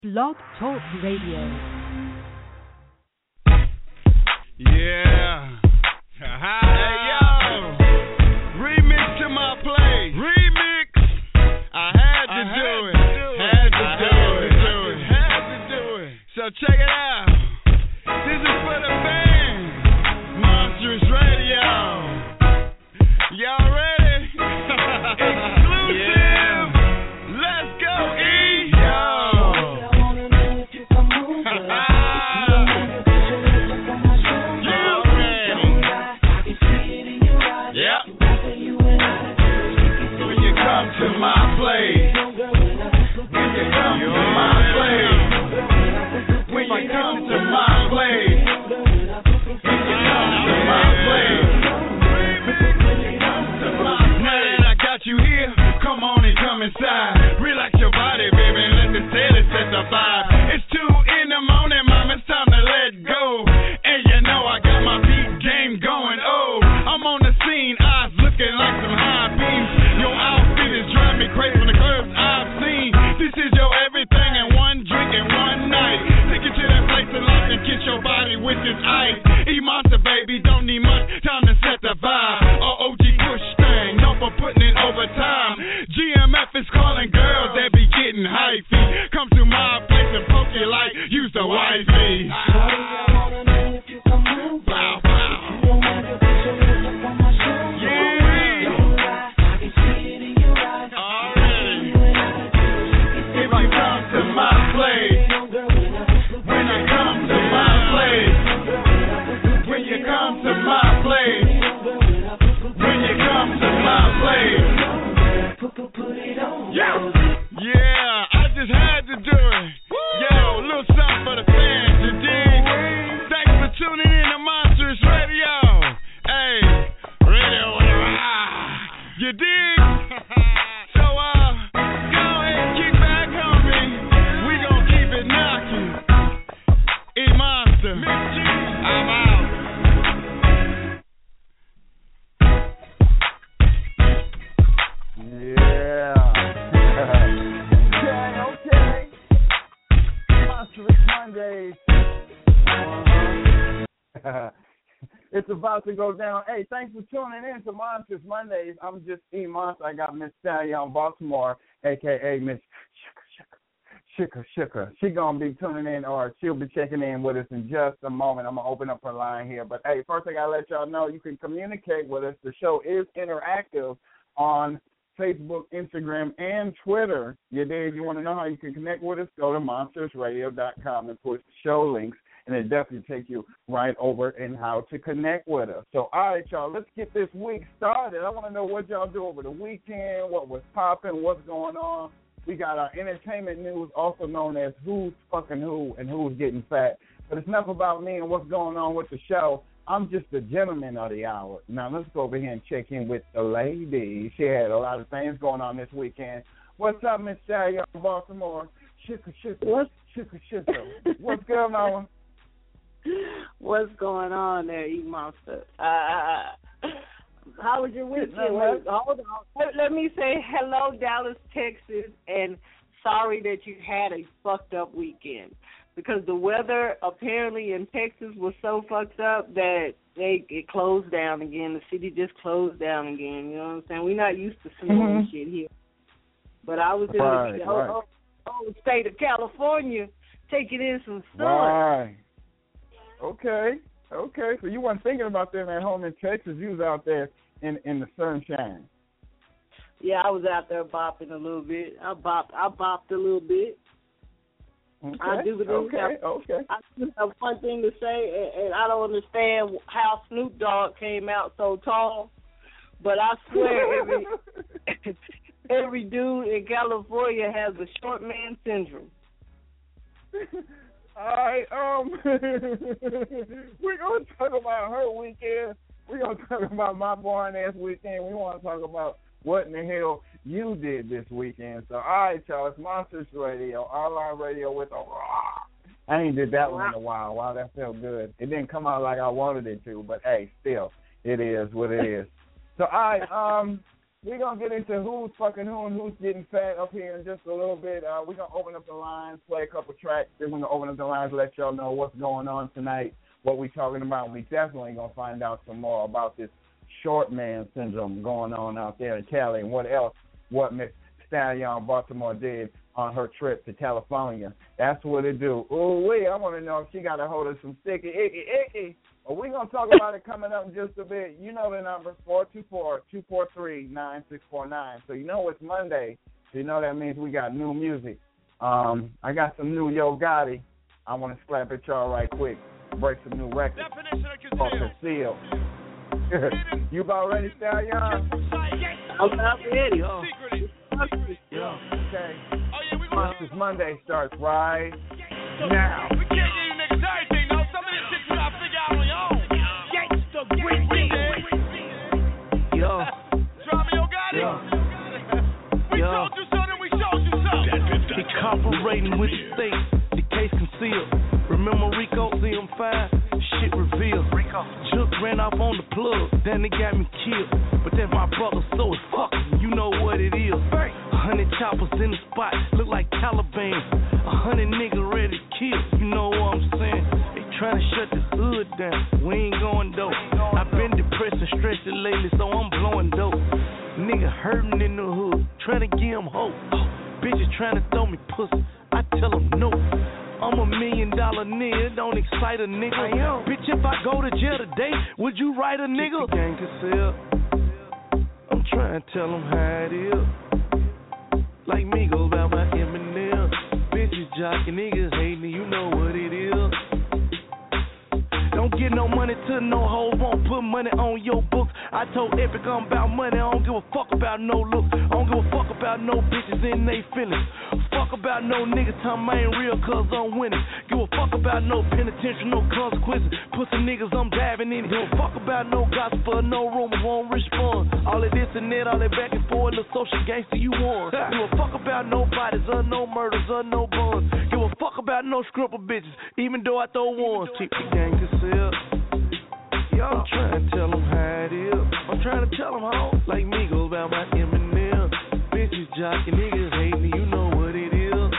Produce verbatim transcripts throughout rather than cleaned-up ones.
Blog Talk Radio. Yeah. Hey, yo. Remix to my play. Remix. I had to I do it. Had to I do had it. To do it. Had to do it. So check it out. This is for the fans. Monstrous Radio. Y'all ready? Exclusive. Yeah. Let's go, E. Yo. To my place, when you come to my place, when you come to my place, when you come to my place, when you come to my place. Now that I got you here, come on and come inside. Relax your body, baby, and let the steady set the vibe. It's two in the morning, mom, it's time to let go. And you know I got my beat game going. Oh, I'm on the scene, eyes looking like some high beams. Your outfit is driving me crazy from the curves I've seen. This is your everything in one drink and one night. Take you to that place in life and kiss your body with this ice. E-Monster, baby, don't need much time to set the vibe. Or O G push thing, no for putting it over time. G M F is calling girls that be getting hyphy. Come to my place and poke you like use the wifey. Wow, wow. Yeah, yeah, I just had to do it. Yo, a little something for the fans, you dig? Thanks for tuning in to Monstrous Radio. Hey, radio, ah, you dig? So, uh, go ahead and kick back, homie. We gon' keep it knocking. E-Monster, I'm out. Yeah. okay, okay. Monstrous Mondays. Uh-huh. It's about to go down. Hey, thanks for tuning in to Monstrous Mondays. I'm just E-Monster. I got Miss Sally on Baltimore, a k a. Miss Shika Shika. She going to be tuning in, or she'll be checking in with us in just a moment. I'm going to open up her line here. But, hey, first I got to let y'all know you can communicate with us. The show is interactive on Facebook, Instagram, and Twitter. You did. You want to know how you can connect with us? Go to monsters radio dot com and push the show links, and it definitely take you right over and how to connect with us. So, all right, y'all, let's get this week started. I want to know what y'all do over the weekend, what was popping, what's going on. We got our entertainment news, also known as Who's Fucking Who and Who's Getting Fat. But it's enough about me and what's going on with the show. I'm just the gentleman of the hour. Now, let's go over here and check in with the lady. She had a lot of things going on this weekend. What's up, Miss Sally in Baltimore? Shika, shika, What's, shika, shika. What's going on? What's going on there, E-Monster? Uh, how was your weekend? Wait, hold on. Let, let me say hello, Dallas, Texas, and sorry that you had a fucked up weekend. Because the weather apparently in Texas was so fucked up that they it closed down again. The city just closed down again. You know what I'm saying? We're not used to snow mm-hmm. and shit here. But I was in right, the right. whole, whole state of California taking in some sun. Right. Okay. Okay. So you weren't thinking about them at home in Texas. You was out there in, in the sunshine. Yeah, I was out there bopping a little bit. I bopped, I bopped a little bit. Okay, I do okay, have, okay. I just have one thing to say, and, and I don't understand how Snoop Dogg came out so tall, but I swear every every dude in California has the short man syndrome. All right, um, we're going to talk about her weekend. We're going to talk about my boring-ass weekend. We want to talk about what in the hell you did this weekend. So, all right, y'all, it's Monsters Radio, online radio with a raw. I ain't did that one in a while. Wow, that felt good. It didn't come out like I wanted it to, but, hey, still, it is what it is. So, all right, um, we're going to get into who's fucking who and who's getting fat up here in just a little bit. Uh, we're going to open up the lines, play a couple tracks. Then we're going to open up the lines, let y'all know what's going on tonight, what we're talking about. We definitely going to find out some more about this short man syndrome going on out there in Cali and what else, what Miss Stallion Baltimore did on her trip to California. That's what it do. Ooh, wee, I want to know if she got a hold of some sticky, icky, icky. Well, we're going to talk about it coming up in just a bit. You know the number, four two four, two four three, nine six four nine. So you know it's Monday. So you know that means we got new music. Um, I got some new Yo Gotti. I want to slap at y'all right quick. Break some new records. Called Conceal. You about ready, Stallion? I'm about ready. Oh. Yeah. Okay. Monsters Monday starts right now. We can't give you niggas everything, though. Some of this shit you gotta figure out on your own. Gangsta Green. Yo. Drop me, Yo Gotti. We told you so, then we showed you so. He cooperating with the state. The case concealed. Remember Rico, C M five? Shit revealed. Juke ran off on the plug, then they got me killed. But that's my brother, so it's fucking. You know what it is. A hundred choppers in the spot, look like Taliban. A hundred niggas ready to kill. You know what I'm saying? They trying to shut the hood down. We ain't going dope. I've been depressed and stressed lately, so I'm blowing dope. Nigga hurting in the hood, trying to give him hope. Bitches trying to throw me pussy, I tell them no. I'm a million dollar nigga, don't excite a nigga. Bitch, if I go to jail today, would you write a nigga? Gang conceal. I'm trying to tell them how it is. Like me go about my Eminem. Bitches jocking, niggas hating, you know what it is. Don't get no money to no hoe, won't put money on your books. I told Epic I'm about money, I don't give a fuck about no look. I don't give a fuck about no bitches in they feelings. Fuck about no niggas time I ain't real cause I'm winning. Give a fuck about no penitentiary, no consequences. Pussy niggas, I'm diving in it. Give a fuck about no gospel, no rumors, won't respond. All of this and that, all that back and forth, the social gangster you want. Give a fuck about no bodies, or no murders, or no bonds. Give a fuck about no scribble bitches, even though I throw ones. Keep the gang concealed. Y'all trying to tell them how it is. I'm trying to tell them how. Like me goes about my Eminem. Bitches jocking, niggas hating, you know what it is.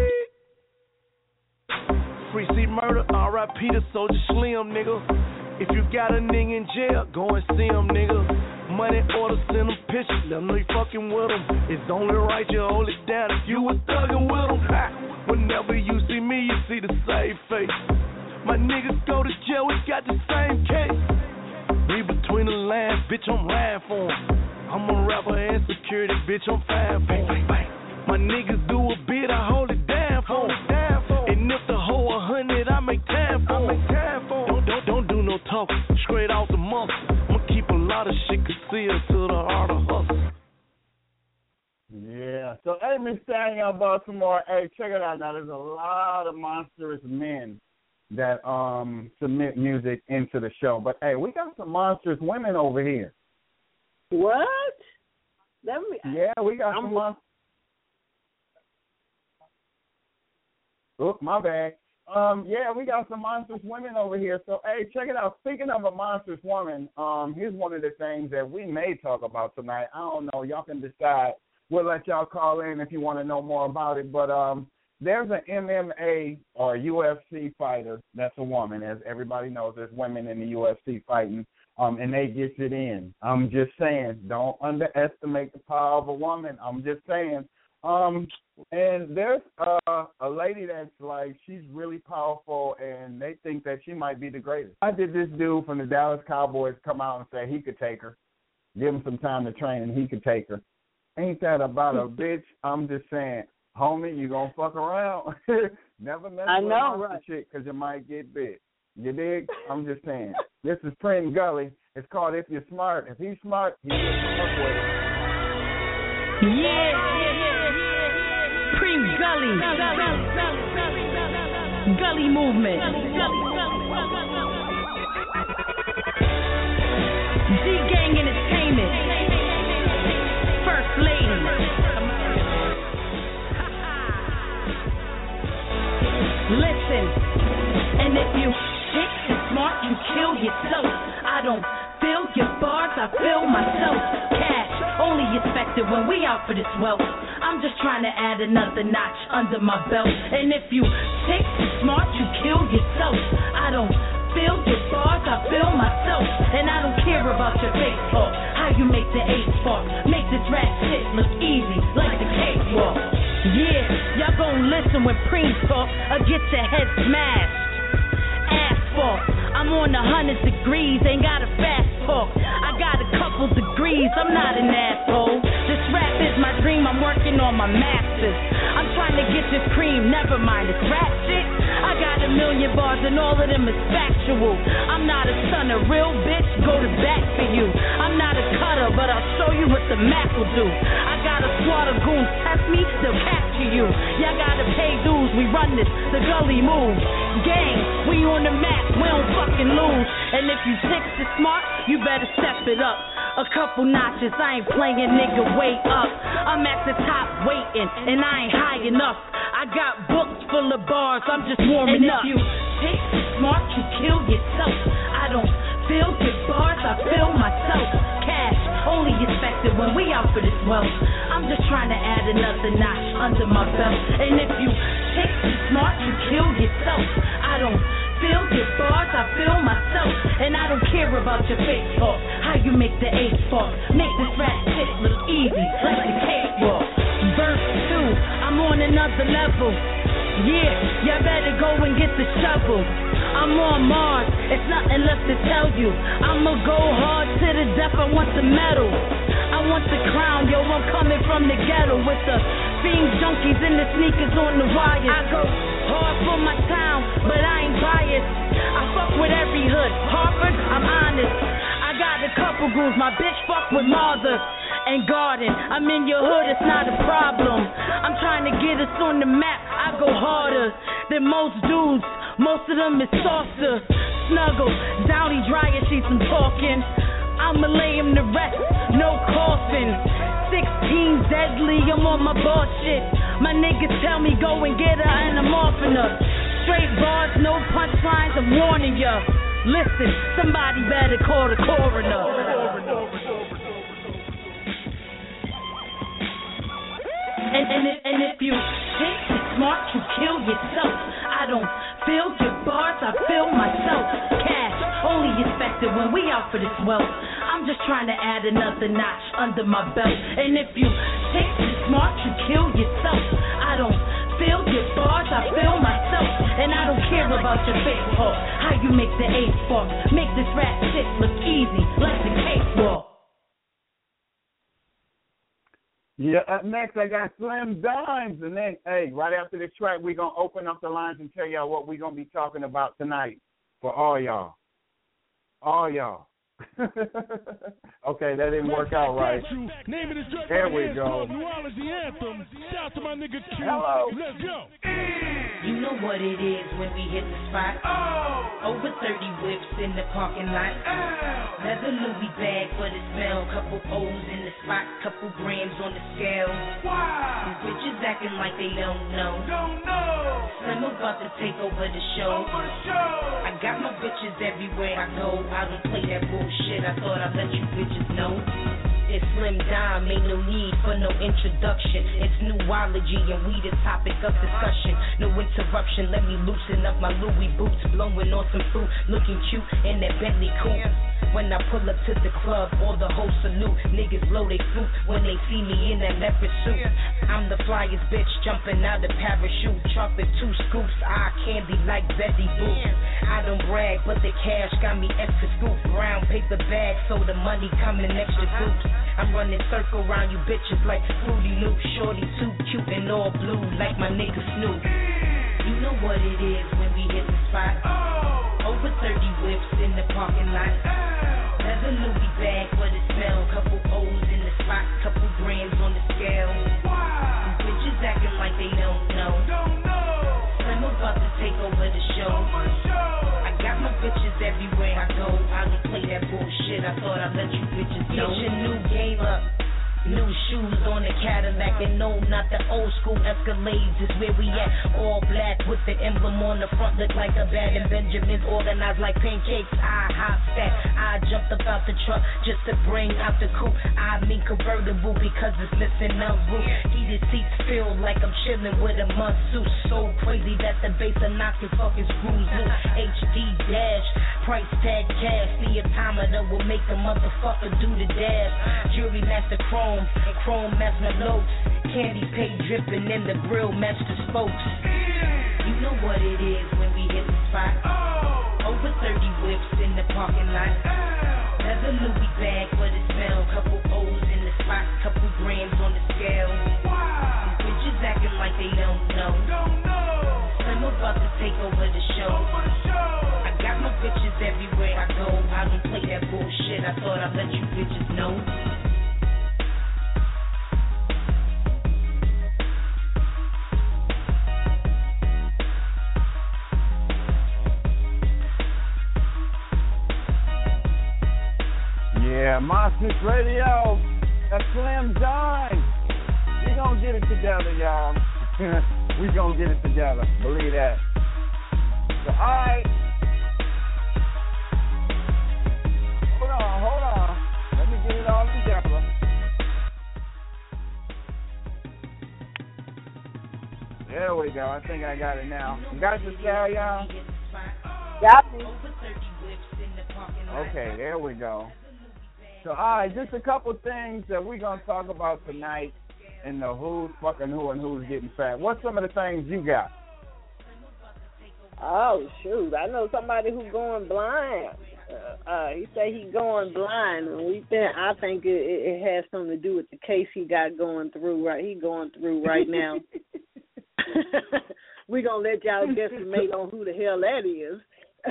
Free C murder, R I P to Soldier Slim, nigga. If you got a nigga in jail, go and see him, nigga. Money order, send them pictures, let them know you fucking with them. It's only right you hold it down if you was thugging with them. Whenever you see me, you see the same face. My niggas go to jail, we got the same case. Read between the lines, bitch, I'm lying for 'em. I'm a rapper and security, bitch, I'm fine for 'em. My niggas do a bit, I hold it down for 'em. And if the whole a hundred, I make time for 'em. Don't, don't, don't do no talk, straight off the muscle. I'ma keep a lot of shit concealed to the heart of hustle. Yeah. So, hey, Miss Stallion Baltimore, hey, check it out now. There's a lot of monstrous men that um submit music into the show. But, hey, we got some monstrous women over here. What? Let me. Yeah, we got I'm, some monstrous. Oop, my bad. Um, yeah, we got some monstrous women over here. So, hey, check it out. Speaking of a monstrous woman, um, here's one of the things that we may talk about tonight. I don't know. Y'all can decide. We'll let y'all call in if you want to know more about it. But um, there's an M M A or U F C fighter that's a woman. As everybody knows, there's women in the U F C fighting, um, and they get it in. I'm just saying, don't underestimate the power of a woman. I'm just saying. Um, and there's uh, a lady that's like, she's really powerful, and they think that she might be the greatest. I did this dude from the Dallas Cowboys come out and say he could take her, give him some time to train, and he could take her. Ain't that about a bitch? I'm just saying, homie, you gonna fuck around. Never mess I with know, a right? chick because you might get bit. You dig? I'm just saying. This is Prince Gully. It's called If You're Smart. If he's smart, he gets fuck with it. Yeah, yeah, yeah. Prince Gully. Gully movement. G-Gang Entertainment. First Lady. Listen, and if you sick and smart, you kill yourself. I don't feel your bars, I feel myself. Cash, only expected when we out for this wealth. I'm just trying to add another notch under my belt. And if you think you're smart, you kill yourself. I don't feel your bars, I feel myself. And I don't care about your fake talk. How you make the eight spark, make this rap shit look easy, like the cakewalk. Yeah, y'all gon' listen when Preem talk, or get your head smashed. Asphalt, I'm on a hundred degrees, ain't got a fast talk. I got a couple degrees, I'm not an asshole. This rap is my dream, I'm working on my masters. I'm trying to get this cream, never mind this rap shit. I got a million bars and all of them is factual. I'm not a son, a real bitch, go to bat for you. I'm not a cutter, but I'll show you what the Mac will do. I got a squad of goons, test me, they'll capture you. Y'all gotta pay dues, we run this, the gully move. Gang, we on the map, we don't fucking lose. And if you think you're smart, you better step it up. A couple notches, I ain't playing, nigga, wait up. I'm at the top waiting, and I ain't high enough. I got books full of bars, I'm just warming and up. And if you think you're smart, you kill yourself. I don't feel your bars, I feel myself. Cash, only expected when we out for this wealth. I'm just trying to add another notch under my belt. And if you think you're smart, you kill yourself. I don't feel your bars, I feel myself. And I don't care about your fake talk. How you make the eight spark, make this rap shit look easy, like the cakewalk. Verse two, I'm on another level. Yeah, y'all better go and get the shovel. I'm on Mars, it's nothing left to tell you. I'ma go hard to the death, I want the medal. I want the crown, yo, I'm coming from the ghetto with the fiend junkies and the sneakers on the wire. I go hard for my town, but I ain't biased. I fuck with every hood, Harvard, I'm honest. I got a couple grooves, my bitch fuck with Martha and Garden. I'm in your hood, it's not a problem. I'm trying to get us on the map, I go harder than most dudes. Most of them is softer. Snuggle, Downy dryer sheets, I'm talking. I'ma lay him to rest, no coffin. Sixteen deadly, I'm on my bullshit. My niggas tell me go and get her and I'm offing her. Straight bars, no punchlines, I'm warning ya. Listen, somebody better call the coroner. And, and, if, and if you think you're smart, you kill yourself. I don't feel your bars, I feel myself. Cash, only expected when we out for this wealth. I'm just trying to add another notch under my belt. And if you think you're smart, you kill yourself. I don't feel your bars, I feel myself. And I don't care about your fake talk. How you make the eight spark, make this rap shit look easy, like the cakewalk. Yeah, up next I got Slim Dimes, and then, hey, right after this track, we're going to open up the lines and tell y'all what we're going to be talking about tonight for all y'all. All y'all. Okay, that didn't work out right. There we go. New Orleans, the anthem. Shout out to my nigga Q. Hello. Let's go. You know what it is when we hit the spot. Oh. Over thirty whips in the parking lot. Oh. Leather Louis bag for the smell. Couple O's in the spot. Couple grams on the scale. Wow. These bitches acting like they don't know. Don't know. Slim about to take over the show. Over show. I got my bitches everywhere I go. I don't play that bullshit. I thought I'd let you bitches know. It's Slim Dime, ain't no need for no introduction. It's newology and we the topic of discussion. No interruption, let me loosen up my Louis boots. Blowing on some fruit, looking cute in that Bentley coupe. When I pull up to the club, all the hoes salute. Niggas blow they fruit when they see me in that leopard suit. I'm the flyest bitch jumping out the parachute. Chocolate two scoops, eye candy like Betty Boop. I don't brag, but the cash got me extra scoop. Brown paper bag, so the money coming extra groups. I'm running circle around you bitches like Fruity Loop. Shorty too cute and all blue like my nigga Snoop. You know what it is when we hit the spot. Over thirty whips in the parking lot. Leather Louis bag for the smell. Couple O's in the spot. Couple grams on the scale. These bitches acting like they don't know. Slim about to take over the show. I got my bitches everywhere I go. I don't play that bullshit. I thought I'd let you bitches know. Get your new game up. New shoes on the Cadillac, and no, not the old school Escalades is where we at. All black with the emblem on the front, look like a bad and Benjamins organized like pancakes. I hop stack, I jumped up out the truck just to bring out the coupe. I mean convertible because it's missing a roof. Heated seats feel like I'm chilling with a masseuse. So crazy that the bass will knock your fucking screws loose. H D dash, price tag cash, the automator will make a motherfucker do the dash. Jury master chrome, and chrome match my notes. Candy paint dripping in the grill match the spokes. You know what it is when we hit the spot. Over thirty whips in the parking lot. There's a Louis bag for the smell. Couple O's in the spot, couple grams on the scale. These bitches acting like they don't know. I'm about to take over the show. I got my bitches everywhere I go. I don't play that bullshit. I thought I'd let you bitches know. Yeah, Monsters Radio. That's Slim John. We gonna get it together, y'all. We gonna get it together. Believe that. So, all right. Hold on, hold on. Let me get it all together. There we go. I think I got it now. You got the style, y'all? Got me. Okay, there we go. So, all right, just a couple things that we're going to talk about tonight in the who's fucking who and who's getting fat. What's some of the things you got? Oh, shoot. I know somebody who's going blind. Uh, uh, he say he going blind, and we think I think it, it, it has something to do with the case he got going through. Right, he going through right now. We gonna let y'all guesstimate on who the hell that is.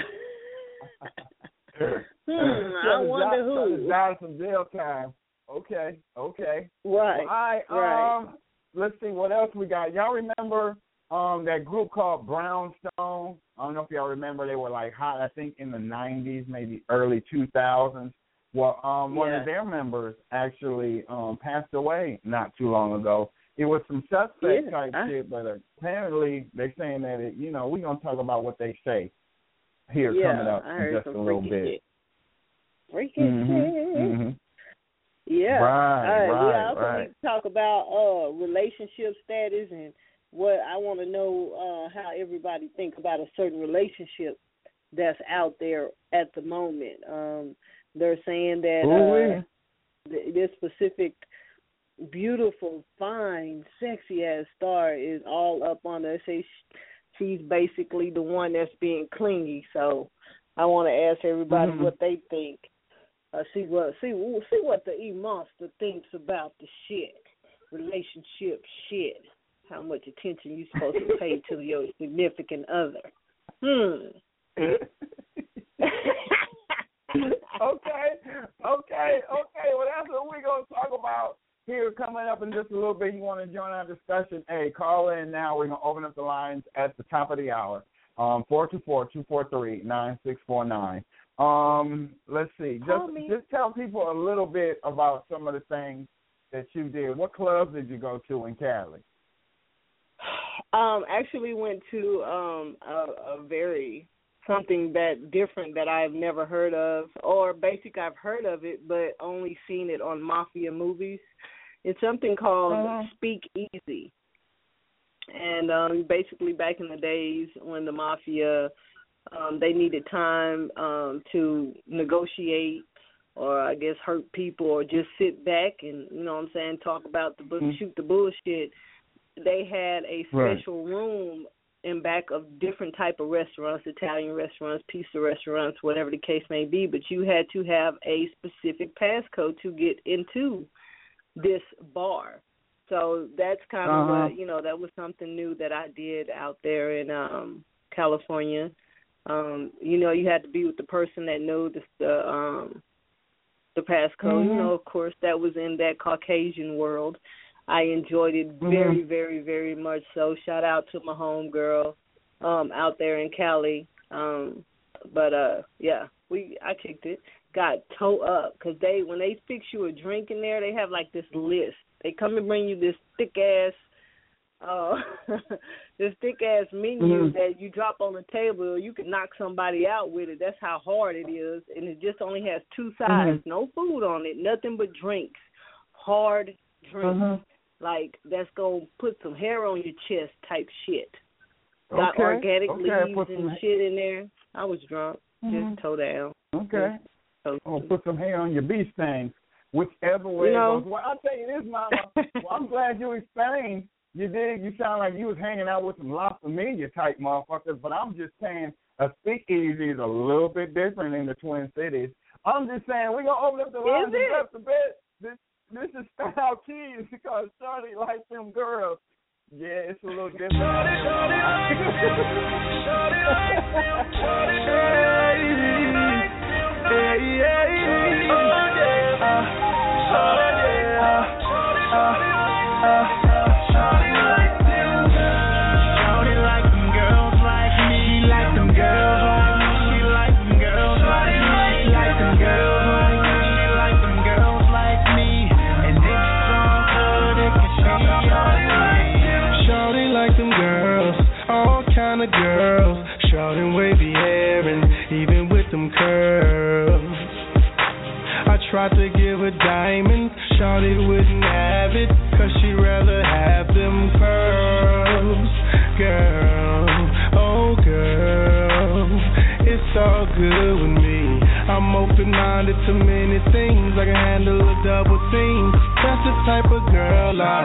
hmm, I wonder who. Got some jail time. Okay, okay. Right. Well, I right. um. Let's see what else we got. Y'all remember um that group called Brownstone? I don't know if y'all remember. They were like hot, I think, in the nineties, maybe early two thousands. Well, um, one yeah. of their members actually um passed away not too long ago. It was some suspect yeah. type I... shit, but apparently they're saying that it, you know, we're gonna talk about what they say here yeah, coming up I heard in just some a little freaky bit. Shit. Freaky mm-hmm, shit. Mm-hmm. Yeah. Right, uh, right, we also right. need to talk about uh, relationship status and what I want to know uh, how everybody think about a certain relationship that's out there at the moment. Um, they're saying that uh, th- this specific beautiful, fine, sexy-ass star is all up on her. They say she's basically the one that's being clingy. So I want to ask everybody mm-hmm. what they think. Uh, see what see see what the E Monster thinks about the shit, relationship shit. How much attention you supposed to pay to your significant other? Hmm. okay, okay, okay. Well, that's what we're gonna talk about here coming up in just a little bit. You want to join our discussion? Hey, call in now. We're gonna open up the lines at the top of the hour. Um, four two four two four three nine six four nine. Um, let's see. Just just tell people a little bit about some of the things that you did. What clubs did you go to in Cali? Um, actually went to um a, a very something that different that I've never heard of, or basically I've heard of it but only seen it on mafia movies. It's something called uh-huh. Speak Easy. And um, basically back in the days when the mafia Um, they needed time um, to negotiate or, I guess, hurt people or just sit back and, you know what I'm saying, talk about the bull- shoot the bullshit. They had a special right. room in back of different type of restaurants, Italian restaurants, pizza restaurants, whatever the case may be, but you had to have a specific passcode to get into this bar. So that's kind of uh-huh. what, you know, that was something new that I did out there in um, California. Um, you know, you had to be with the person that knew the the, um, the passcode. Mm-hmm. You know, of course, that was in that Caucasian world. I enjoyed it mm-hmm. very, very, very much so. Shout out to my homegirl um, out there in Cali. Um, but, uh, yeah, we I kicked it. got toe up because they when they fix you a drink in there, they have like this list. They come and bring you this thick ass, uh, this thick ass menu mm-hmm. that you drop on the table. You can knock somebody out with it. That's how hard it is, and it just only has two sides. Mm-hmm. No food on it, nothing but drinks, hard drinks, mm-hmm. like that's gonna put some hair on your chest type shit. Got okay. organic okay. leaves and shit in there. I was drunk, mm-hmm. just toe down. Okay. Just oh, put some hair on your bee stain, whichever way you know, it goes. Well, I'll tell you this, Mama. Well, I'm glad you explained. You did. You sound like you was hanging out with some La Familia type motherfuckers, but I'm just saying a speakeasy is a little bit different in the Twin Cities. I'm just saying we're going to open up the lines just a bit. This, this is Style Keys because Shorty likes them girls. Yeah, it's a little different. Shorty, shorty like them. Shorty like them. Shorty, shorty like them. Hey, yeah, yeah. Oh, yeah. Uh, shorty, yeah. Shorty, shorty like them. Shorty like them girls. Shorty like them girls like me. She like them girls like me. She like them girls like me. She like them girls like me. She like them girls like me. And it's so good it can be shorty like them. Shorty like them girls, all kind of girls. Short and wavy hair and even with them curls. I tried to give her diamonds, shorty wouldn't have it, cause she'd rather have them pearls. Girl, oh girl, it's all good with me. I'm open-minded to many things, I can handle a double team. That's the type of girl I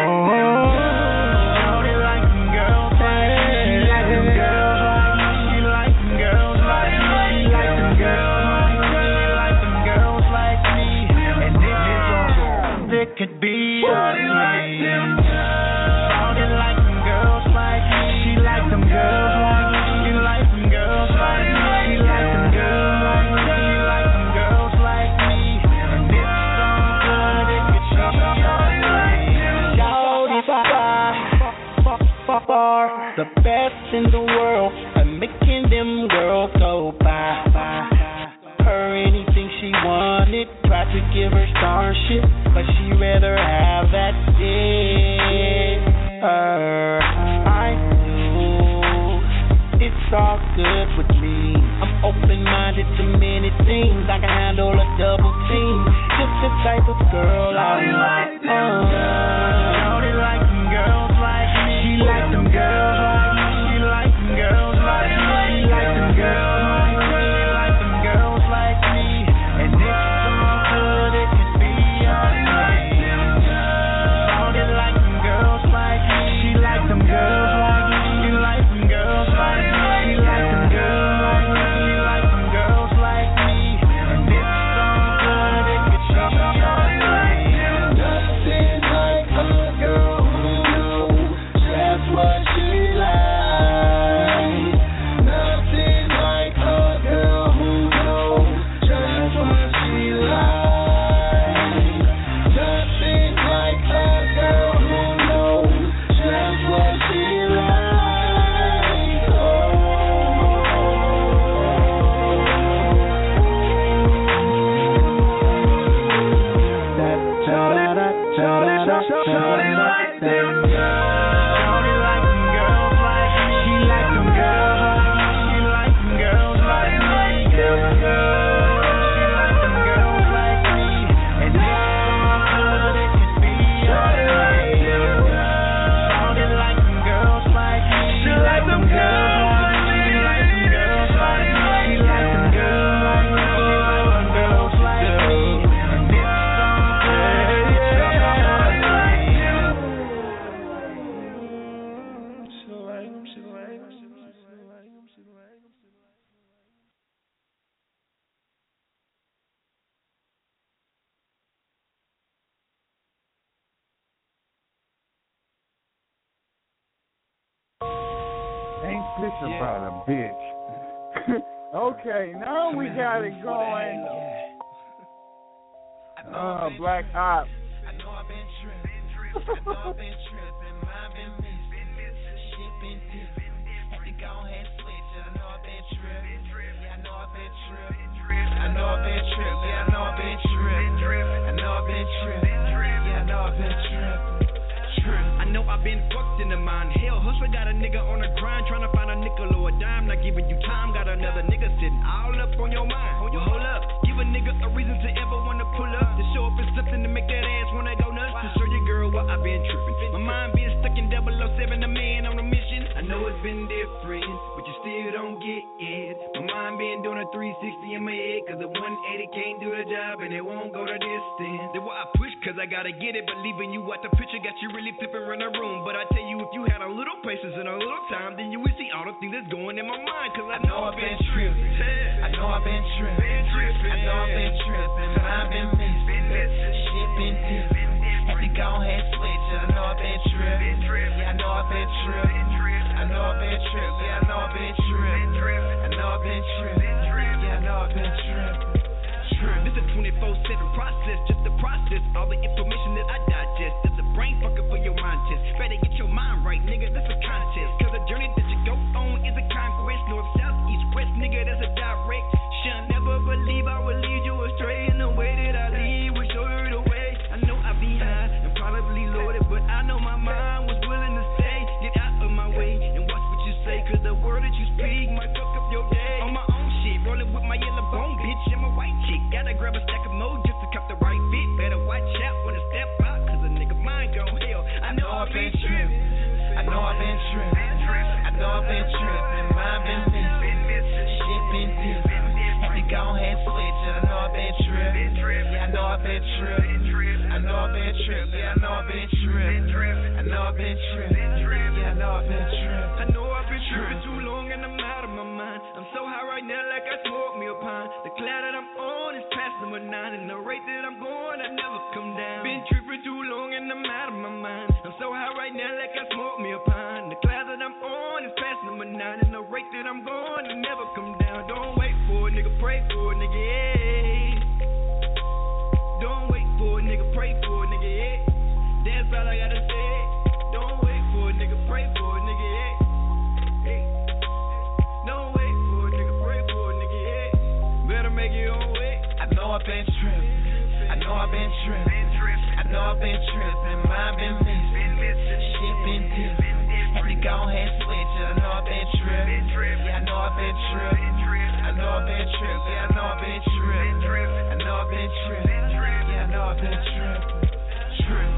want. Shorty like them girls like me, she like them girls like me, she like them girls like me, she like them girls like me, she like them girls like me, and this is all there could be. Shorty like them girls, shorty like them girls like me, she like them girls like me, she like them girls like me, she like them girls like me, she like them girls like me, and this is all good it could be. Shorty like them, shorty far, far, the best in the world, I'm making them girls go by. Her anything she wanted, tried to give her star shit, but she rather have that dick. Her, I do, it's all good with me. I'm open-minded to many things, I can handle a double team. Just the type of girl I like. Shorty like them girls like me. She like them girls like me. She like them girls like me. She like them girls like me. She like them girls like me. And it's so good it could be alright. Shorty like them girls like me. She like them girls like me. She like them girls like me. She like them girls like me. She like them girls like me. And it's so good it could be alright. Nothing like a girl who knows just what she likes. Nothing like a girl who knows just what she likes. Nothing like a girl who knows just what she likes. That shorty like them girls. Shorty like them girls like me. She like them girls like me. She like them girls like me. Them girls. She like them girls like me. And it's so good it could be alright. Shorty like them girls like me. She like them girls like me. She like them girls like me. She like them girls like me. She like them girls like me. And it's so good it could be alright. Ain't this about a bitch? Okay, now we got it going. Oh, Black Ops. I know I've been tripping. I know I've been tripping. Mine been missing. Shit been different. Had to go ahead and switch it. I know I've been tripping. Yeah, I know I've been tripping. I know I've been been tripping. Yeah, I know I've been tripping. I know I've been tripping. Yeah, I know I've been tripping. I know I've been fucked in the mind. Hell, hustler got a nigga on the grind trying to find a nickel or a dime. Not giving you time. Got another nigga sitting all up on your mind. Well, hold up. Give a nigga a reason to ever wanna pull up. To show up is something to make that ass wanna go nuts. To show your girl what I've been tripping. My mind been stuck in double oh seven, a man on a mission. I know it's been different, but you still don't get it. My mind been doing a three sixty in my head. Cause the one eighty can't do the job and it won't go the distance. That's why I push cause I gotta get it. But leaving you out the picture got you really flipping around the room. But I tell you, if you had a little patience and a little time, then you would see all the things that's going in my mind. Cause I know, I know I've been tripping. I know I've been tripping. I know I've been tripping. I've been missing. Shit been different. Had to go ahead and switch. I know I've been tripping. Yeah, I know I've been tripping. I know I've been tripping. Yeah, I know I've been tripping. I know I've been tripping. Yeah, I know I've been tripping. This a twenty-four seven process, just the process. All the information that I digest, it's a brain fucker for your mind test. Better get your mind right, nigga, that's a contest. Cause the journey that you go on is a conquest. North, south, east, west, nigga, that's a direct. Should never believe I would lead you astray. In the way that I lead will show you the way. I know I be high and probably loaded, but I know my mind was willing to stay. Get out of my way and watch what you say. Cause the word that you speak might fuck up your day. On my own shit, rolling with my yellow bone bitch and my white chick. Gotta grab a stack of mo just to cup the right fit. Better watch out when I step out, cause a nigga mind gon' hell. I know I've been tripping. I know I've been tripping. I know I've been tripping. Mine been missing. Shit been different. Had to go ahead and switch. I know I've been tripping. Yeah, I know I've been tripping. I know I've been tripping. Yeah, I know I've been tripping. I know I've been tripping. Yeah, I know I've been tripping. I know I've been tripping too long and I'm out of my mind. I'm so high right now like I smoked me a pine. The cloud that I'm on is past number nine, and the rate that I'm going, I never come down. Been tripping too long and I'm out of my mind. I'm so high right now like I smoked me a pine. The cloud that I'm on is past number nine, and the rate that I'm going, I never come down. Don't wait for it, nigga, pray for it, nigga, yeah. Don't wait for it, nigga, pray for it, nigga, yeah. That's all I gotta say. Don't wait for it, nigga, pray for it, nigga, yeah. Hey. Don't wait for it, nigga, pray for it, nigga, yeah. Better make your own way. I know I've been tripping. I know I've been tripping. I know I've been tripping. Mine been missing. Shit been different. Had to go ahead and switch. I know I've been tripping. Yeah, I know I've been tripping. I know I've been tripping. Yeah, I know I've been tripping. I know I've been tripping. Yeah, I know I've been tripping. Tripping.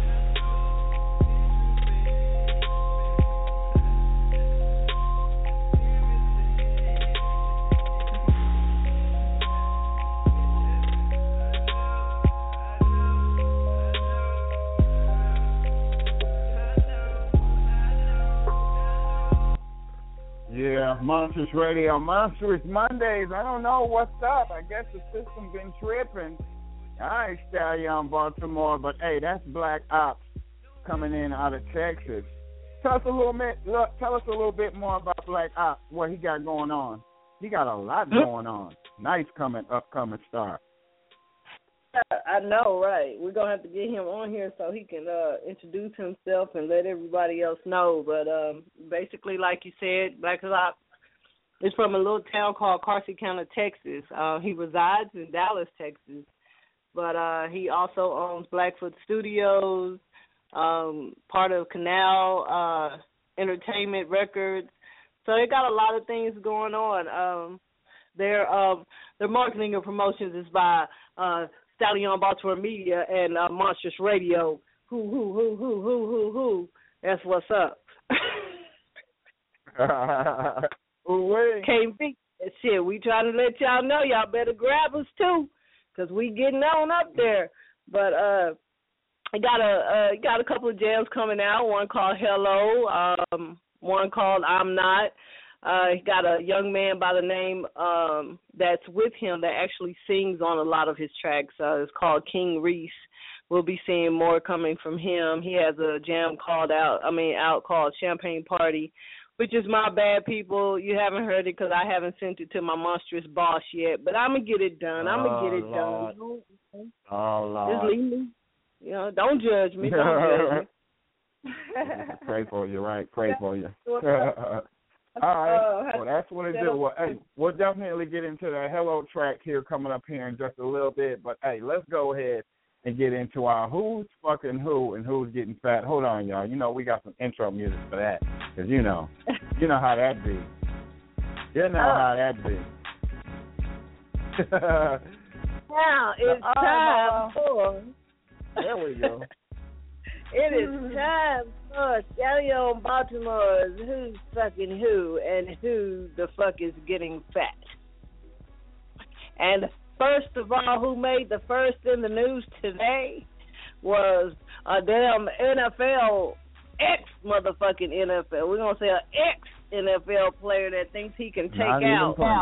Yeah, Monsters Radio, Monsters Mondays. I don't know what's up. I guess the system been tripping. All right, Stallion Baltimore, but hey, that's Black Ops coming in out of Texas. Tell us a little bit. Look, tell us a little bit more about Black Ops. What he got going on? He got a lot going on. Nice coming, upcoming star. I know, right? We're gonna have to get him on here so he can uh, introduce himself and let everybody else know. But um, basically, like you said, Black Ops is from a little town called Corsicana, Texas. Uh, he resides in Dallas, Texas, but uh, he also owns Blackfoot Studios, um, part of Canal uh, Entertainment Records. So they got a lot of things going on. Um, their um, their marketing and promotions is by uh, Stallion Baltimore Media and uh, Monsters Radio. Who, who, who, who, who, who, who? That's what's up. Can't beat that shit. We trying to let y'all know. Y'all better grab us too, cause we getting on up there. But uh, I got a uh, got a couple of jams coming out. One called Hello. Um, one called I'm Not. Uh, he got a young man by the name um, that's with him that actually sings on a lot of his tracks. Uh, it's called King Reese. We'll be seeing more coming from him. He has a jam called out, I mean, out called Champagne Party, which is my bad, people. You haven't heard it because I haven't sent it to my monstrous boss yet. But I'm going to get it done. I'm going to get it Lord. done. Oh, Lord. Just leave me. You know, don't judge me. Don't judge me. Pray for you, right? Pray for you. All right. Uh, well, that's what it do. Well, hey, we'll definitely get into the hello track here coming up here in just a little bit. But, hey, let's go ahead and get into our who's fucking who and who's getting fat. Hold on, y'all. You know, we got some intro music for that. Because, you know, you know how that be. You know uh, how that be. Now it's uh, time for... There we go. It is time for Stallion Baltimore's Who's Fucking Who and Who the Fuck is Getting Fat. And first of all, who made the first in the news today was a damn N F L, ex-motherfucking N F L. We're going to say an ex-N F L player that thinks he can take Not out.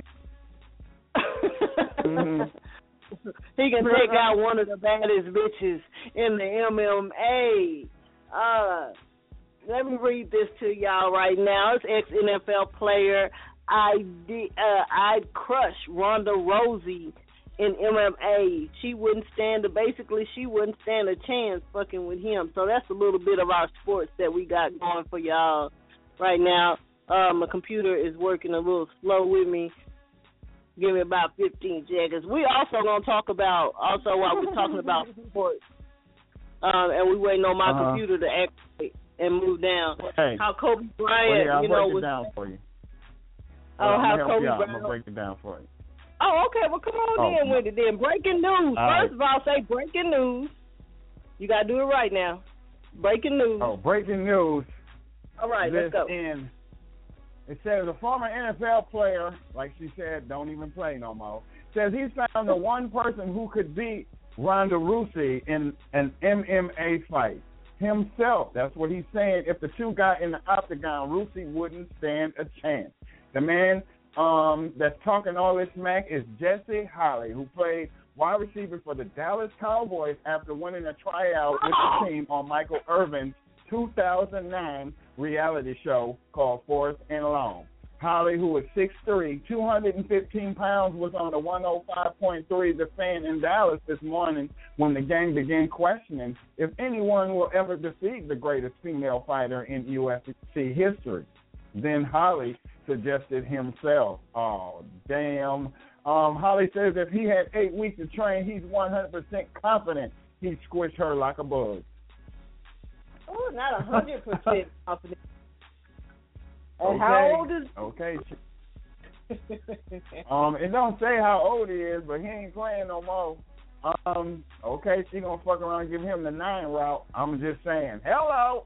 mm-hmm. He can take out one of the baddest bitches in the M M A. Uh, let me read this to y'all right now. It's ex-N F L player I did, uh, I'd crush Ronda Rousey in M M A. She wouldn't stand, a, basically she wouldn't stand a chance fucking with him. So that's a little bit of our sports that we got going for y'all right now. Uh, my computer is working a little slow with me. Give me about fifteen seconds. We also going to talk about, also while we're talking about sports, um, and we waiting on my uh-huh. computer to activate and move down. Hey. How Kobe Bryant, well, yeah, you know, break was... it down for you. Oh, well, how I'm Kobe Bryant... Bryant... I'm going to break it down for you. Oh, okay. Well, come on oh, in with it then. Breaking news. all First right. of all, say breaking news. You got to do it right now. Breaking news. Oh, breaking news. All right, this let's go. In, it says a former N F L player, like she said, don't even play no more, says he's found the one person who could beat Ronda Rousey in an M M A fight. Himself. That's what he's saying. If the two got in the octagon, Rousey wouldn't stand a chance. The man um, that's talking all this smack is Jesse Holley, who played wide receiver for the Dallas Cowboys after winning a tryout with the team on Michael Irvin's two thousand nine reality show called Forrest and Long. Holley, who was six three, two hundred fifteen pounds, was on the one oh five point three The Fan in Dallas this morning when the gang began questioning if anyone will ever defeat the greatest female fighter in U F C history. Then Holley suggested himself. Oh, damn. Um, Holley says if he had eight weeks to train, he's one hundred percent confident he'd squish her like a bug. Oh, not one hundred percent confident. And okay. how old is... Okay. um, it don't say how old he is, but he ain't playing no more. Um, okay, she gonna fuck around and give him the nine route. I'm just saying, hello.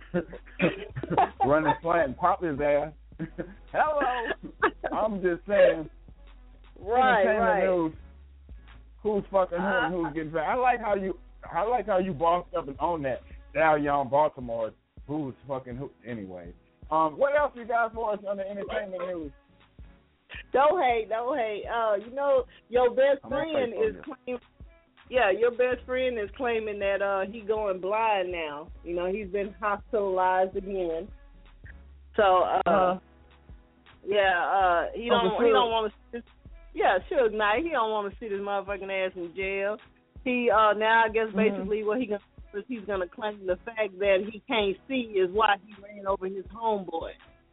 Running flat and pop his ass. Hello. I'm just saying. Right, right. News, who's fucking who and who's getting fat. I like how you, I like how you bossed up and own that. Now y'all in Baltimore, who's fucking who? Anyway, um, what else you got for us on the entertainment news? Don't hate, don't hate. Uh, you know, your best I'm friend is claiming. Yeah, your best friend is claiming that uh, he going blind now. You know, he's been hospitalized again. So, uh, uh-huh. yeah, uh, he don't oh, he don't want to. Yeah, Suge Knight, he don't want to sit his motherfucking ass in jail. He uh, now I guess basically mm-hmm. what he gonna is he's gonna claim the fact that he can't see is why he ran over his homeboy.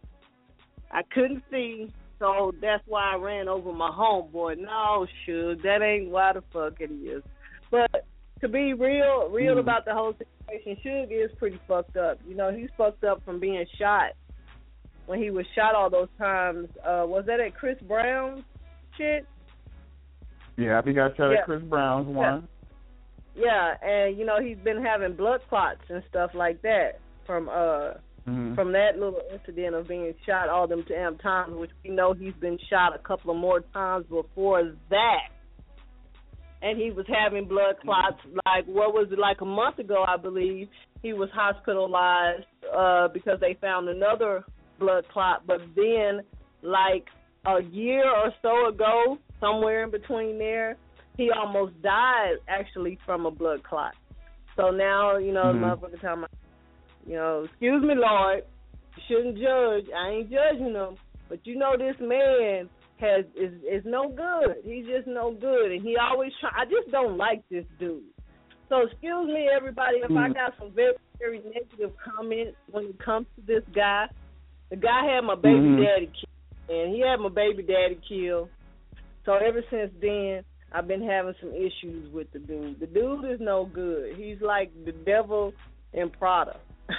I couldn't see. So that's why I ran over my homeboy. No, Suge, that ain't why the fuck it is. But to be real, real mm. about the whole situation, Suge is pretty fucked up. You know, he's fucked up from being shot. When he was shot all those times, uh, was that at Chris Brown's shit? Yeah, he got shot yeah. at Chris Brown's one. Yeah. yeah, and, you know, he's been having blood clots and stuff like that from uh. Mm-hmm. From that little incident of being shot all them damn times, which we know he's been shot a couple of more times before that. And he was having blood clots, like, what was it, like a month ago, I believe. He was hospitalized uh, because they found another blood clot. But then, like a year or so ago, somewhere in between there, he almost died, actually, from a blood clot. So now, you know, mm-hmm. the motherfucker talking about, you know, excuse me, Lord, you shouldn't judge. I ain't judging him. But you know this man has is, is no good. He's just no good. And he always try. I just don't like this dude. So excuse me, everybody, if mm. I got some very, very negative comments when it comes to this guy. The guy had my baby mm-hmm. daddy killed, and he had my baby daddy killed. So ever since then, I've been having some issues with the dude. The dude is no good. He's like the devil in Prada.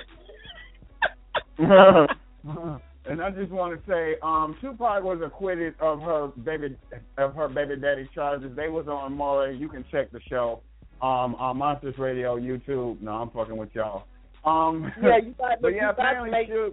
And I just want to say, um, Tupac was acquitted of her baby of her baby daddy charges. They was on Maury. You can check the show um, on Monsters Radio YouTube. No, I'm fucking with y'all. Um, yeah, you got but you yeah, got apparently to make Suge,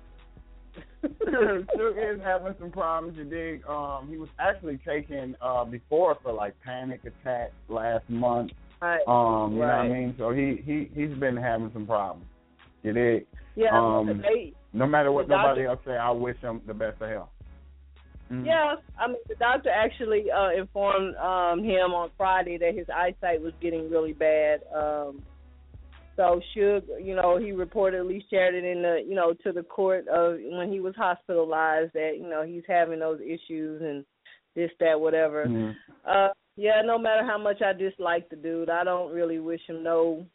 it Suge is having some problems. You dig? Um, he was actually taken uh, before for like panic attacks last month. Right. Um, you right. know what I mean? So he he he's been having some problems. You dig? Yeah. Um, they, no matter what nobody doctor, else say, I wish him the best of health. Mm-hmm. Yeah, I mean the doctor actually uh, informed um, him on Friday that his eyesight was getting really bad. Um, so Suge, you know, he reportedly shared it in the, you know, to the court of when he was hospitalized that, you know, he's having those issues and this, that, whatever. Mm-hmm. Uh, yeah, no matter how much I dislike the dude, I don't really wish him no.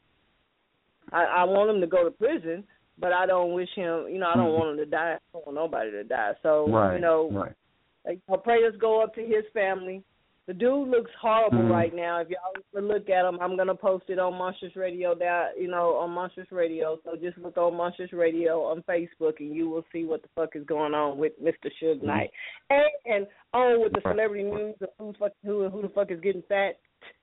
I, I want him to go to prison, but I don't wish him, you know, I don't mm-hmm. want him to die. I don't want nobody to die. So, right, you know, right. like, our prayers go up to his family. The dude looks horrible mm-hmm. right now. If y'all ever look at him, I'm going to post it on Monsters Radio, down, you know, on Monsters Radio. So just look on Monsters Radio on Facebook, and you will see what the fuck is going on with Mister Suge Knight. Mm-hmm. And, and on with the celebrity news of who, fuck, who, who the fuck is getting fat.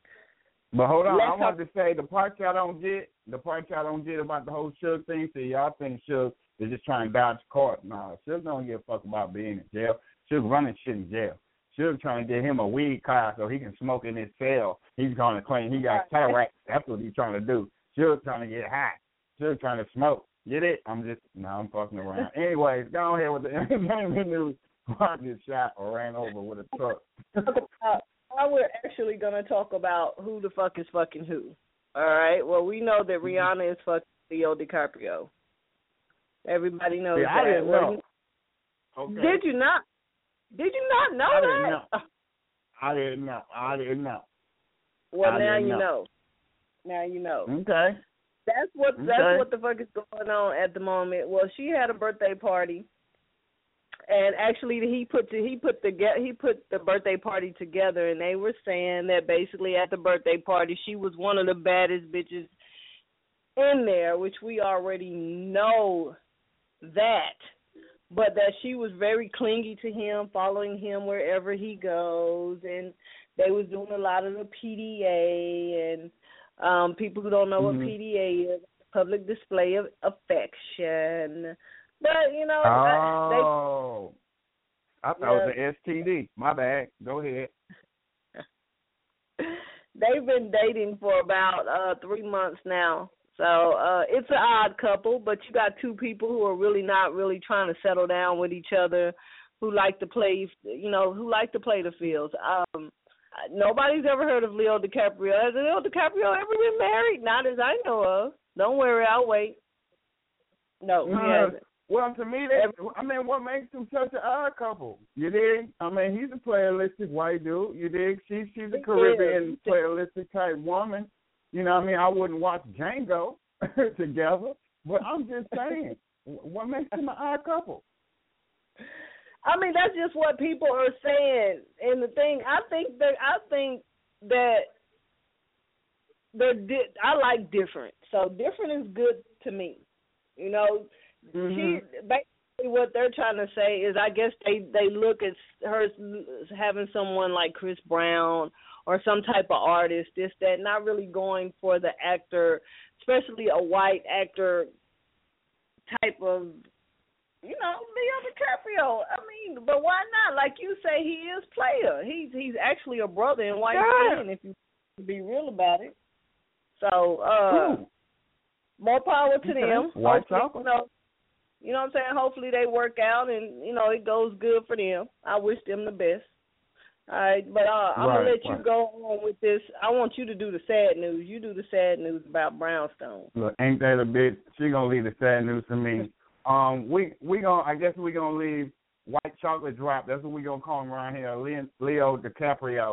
But hold on, Let's I wanted to say the part y'all don't get, the part y'all don't get about the whole Suge thing. See, y'all think Suge is just trying to dodge court. No, Suge don't give a fuck about being in jail. Suge running shit in jail. Suge trying to get him a weed car so he can smoke in his cell. He's going to claim he got cataracts. That's what he's trying to do. Suge trying to get high. Suge trying to smoke. Get it? I'm just, no, I'm fucking around. Anyways, go ahead with the entertainment news. I get shot or ran over with a truck. Now we're actually going to talk about who the fuck is fucking who. All right? Well, we know that Rihanna is fucking Leo DiCaprio. Everybody knows yeah, that. I didn't know. Well, Okay. Did you not? Did you not know I that? Didn't know. I didn't know. I didn't know. Well, I now didn't you know. know. Now you know. Okay. That's what okay. that's what the fuck is going on at the moment. Well, she had a birthday party. And actually, he put the, he put the he put the birthday party together, and they were saying that basically at the birthday party she was one of the baddest bitches in there, which we already know that, but that she was very clingy to him, following him wherever he goes, and they was doing a lot of the P D A, and um, people who don't know mm-hmm. what P D A is, public display of affection. But, you know, oh, they, I thought yeah. it was an S T D. My bad. Go ahead. They've been dating for about uh, three months now. So uh, it's an odd couple, but you got two people who are really not really trying to settle down with each other, who like to play, you know, who like to play the fields. Um, nobody's ever heard of Leo DiCaprio. Has Leo DiCaprio ever been married? Not as I know of. Don't worry, I'll wait. No, he uh, hasn't. Well, to me, that, I mean, what makes them such an odd couple? You dig? I mean, he's a playalistic white dude. You dig? She, she's a Caribbean playalistic type woman. You know what I mean? I wouldn't watch Django together, but I'm just saying, what makes them an odd couple? I mean, that's just what people are saying. And the thing, I think that I think that they're di- I like different. So different is good to me. You know, mm-hmm. she basically what they're trying to say is, I guess they they look at her having someone like Chris Brown or some type of artist, this, that, not really going for the actor, especially a white actor type of, you know, Leo DiCaprio. I mean, but why not? Like you say, he is player. He's he's actually a brother in white yeah. skin, if you be real about it. So, uh, Ooh. more power to okay. them. White chocolate. You know, you know what I'm saying? Hopefully they work out and, you know, it goes good for them. I wish them the best. All right, but uh, I'm right, going to let right. you go on with this. I want you to do the sad news. You do the sad news about Brownstone. Look, ain't that a bitch? She going to leave the sad news to me. Um, we we gonna I guess we gonna leave White Chocolate Drop. That's what we gonna call him around here. Leo DiCaprio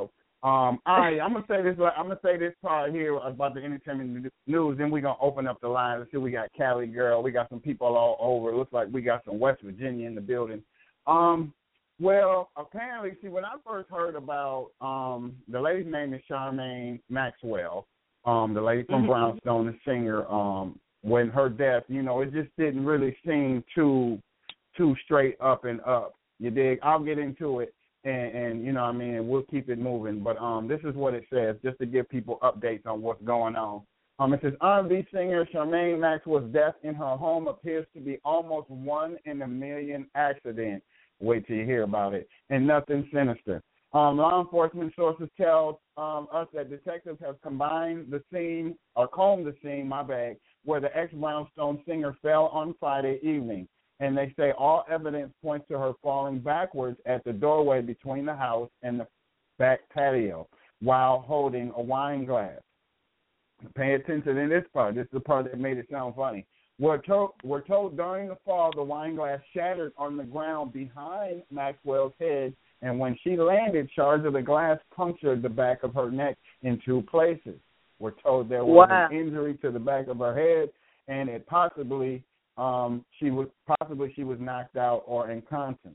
Um, all right, I'm gonna say this. I'm gonna say this part here about the entertainment news. Then we're gonna open up the line. Let's see. We got Cali girl. We got some people all over. It looks like we got some West Virginia in the building. Um, well, apparently, see, when I first heard about um, the lady's name is Charmaine Maxwell. Um, the lady from Brownstone, the singer. Um, when her death, you know, it just didn't really seem too too straight up and up. You dig? I'll get into it. And, and, you know what I mean, we'll keep it moving. But um, this is what it says, just to give people updates on what's going on. Um, it says, R and B singer Charmaine Maxwell's death in her home appears to be almost one in a million accident. Wait till you hear about it. And nothing sinister. Um, law enforcement sources tell um, us that detectives have combined the scene, or combed the scene, my bad, where the ex-Brownstone singer fell on Friday evening. And they say all evidence points to her falling backwards at the doorway between the house and the back patio while holding a wine glass. Pay attention to this part. This is the part that made it sound funny. We're told, we're told during the fall the wine glass shattered on the ground behind Maxwell's head, and when she landed, shards of the glass punctured the back of her neck in two places. We're told there was wow. an injury to the back of her head, and it possibly... Um, she was possibly she was knocked out or incontinent.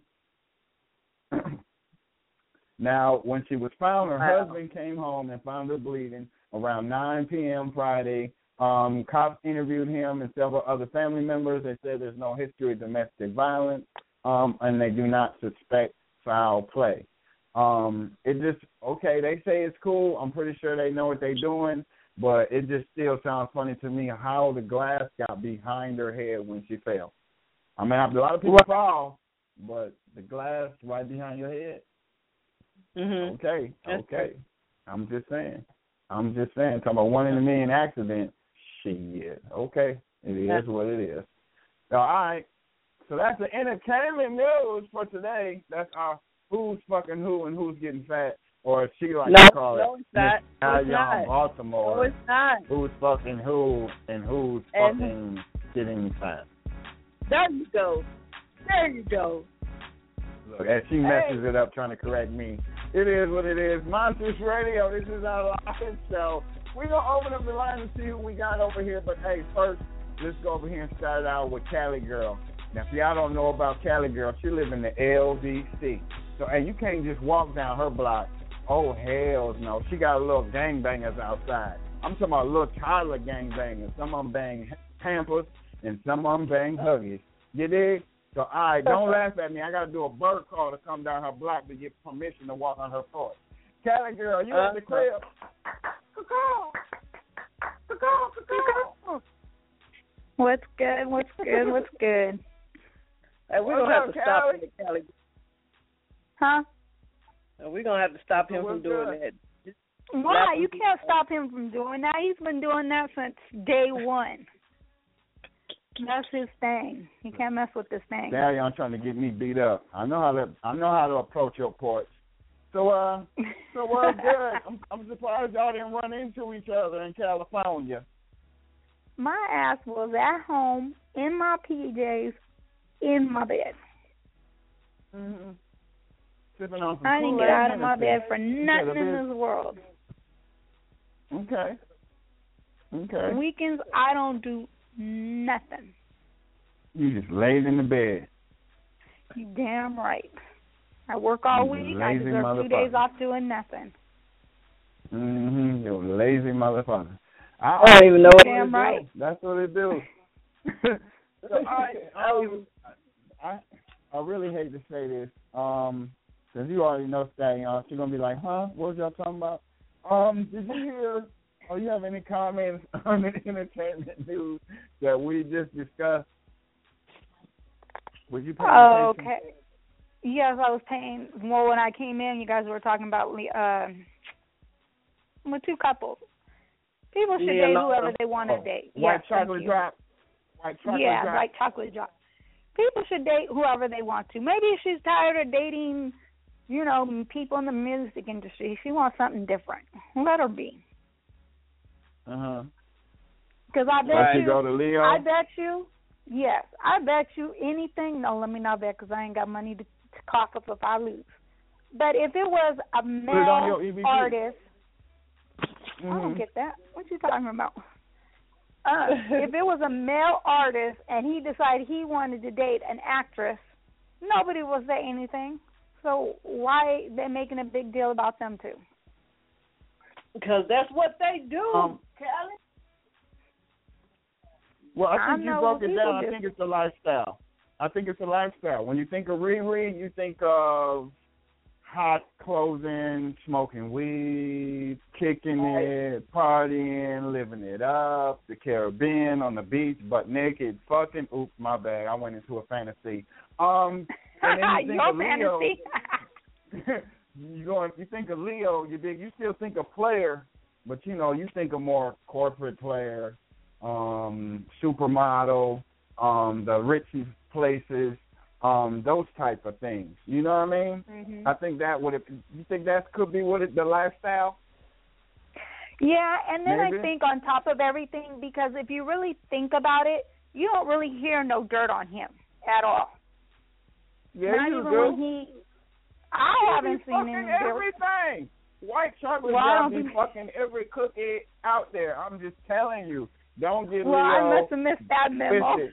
Now, when she was found, her wow. husband came home and found her bleeding around nine p.m. Friday. Um, cops interviewed him and several other family members. They said there's no history of domestic violence, um, and they do not suspect foul play. Um, it just okay. They say it's cool. I'm pretty sure they know what they're doing. But it just still sounds funny to me how the glass got behind her head when she fell. I mean, a lot of people fall, but the glass right behind your head. Mm-hmm. Okay, okay. I'm just saying. I'm just saying. Talking about one in a million accident. Shit. Okay. It is what it is. All right. So that's the entertainment news for today. That's our who's fucking who and who's getting fat. Or she like no, to call no, it. It's not. No, it's not. Baltimore. No, it's not. Who's fucking who and who's and fucking getting fat. There you go. There you go. Look, as she messes hey. it up trying to correct me. It is what it is. Monsters Radio, this is our live show. We're going to open up the line and see who we got over here. But, hey, first, let's go over here and start out with Cali Girl. Now, if y'all don't know about Cali Girl, she lives in the L D C. So, and you can't just walk down her block. Oh, hell no. She got a little gangbangers outside. I'm talking about little toddler gangbangers. Some of them bang Pampers and some of them bang Huggies. You dig? So, all right, don't laugh at me. I got to do a bird call to come down her block to get permission to walk on her porch. Cali Girl, you uh, at the crib? What's good? What's good? What's good? Hey, we're going to have to stop him, Cali. Huh? We're going to have to stop him from doing good? that. Why? You can't stop him from doing that. He's been doing that since day one. That's his thing. You can't mess with this thing. Daddy, I'm trying to get me beat up. I know how to. I know how to approach your porch. So, uh, so uh, good. I'm, I'm surprised y'all didn't run into each other in California. My ass was at home in my P Js in my bed. Mm-hmm. Sipping on some I didn't get out of my bed for nothing in this world. Okay. Okay. Weekends, I don't do nothing. You just laid in the bed. You damn right. I work all you week. I deserve two days off doing nothing. Mm-hmm. You're a lazy motherfucker. I, I don't even know what damn it right. do. That's what it do. So, I, um, I, I really hate to say this, um, because you already know Stallion. She's going to be like, huh? What was y'all talking about? Um, did you hear, or you have any comments on the entertainment news that we just discussed? Would you pay Oh, attention? okay. Yes, I was paying. Well, when I came in, you guys were talking about uh, with two couples. People should yeah, date no, whoever no. they want to oh, date. White yes, chocolate drop. White chocolate yeah, drop. white chocolate drop. People should date whoever they want to. Maybe if she's tired of dating, you know, people in the music industry, she wants something different. Let her be. Uh huh. Because I bet Does you. she go to Leo? I bet you. Yes, I bet you anything. No, let me not bet because I ain't got money to, to cough up if I lose. But if it was a male artist, mm-hmm. I don't get that. What you talking about? Uh, if it was a male artist and he decided he wanted to date an actress, nobody will say anything. So why they making a big deal about them too? Because that's what they do, um, Callie. Well, I I think you know broke it people down. do. I think it's a lifestyle. I think it's a lifestyle. When you think of Riri, you think of hot clothing, smoking weed, kicking it, partying, living it up, the Caribbean, on the beach, butt naked, fucking. Oops, my bad. I went into a fantasy. Um, and then you think Your of Leo. fantasy. you going? You think of Leo. You dig? You still think of player, but you know you think of more corporate player, um, supermodel, um, the richest places. Um, those type of things. You know what I mean? Mm-hmm. I think that would. You think that could be what it, the lifestyle? Yeah, and then Maybe. I think on top of everything, because if you really think about it, you don't really hear no dirt on him at all. Yeah, Not you even do. when he. I He haven't be seen fucking any dirt. everything. White chocolate Well, I well, don't be think- fucking every cookie out there. I'm just telling you. Don't get Well, I Leo must have missed that memo. twisted.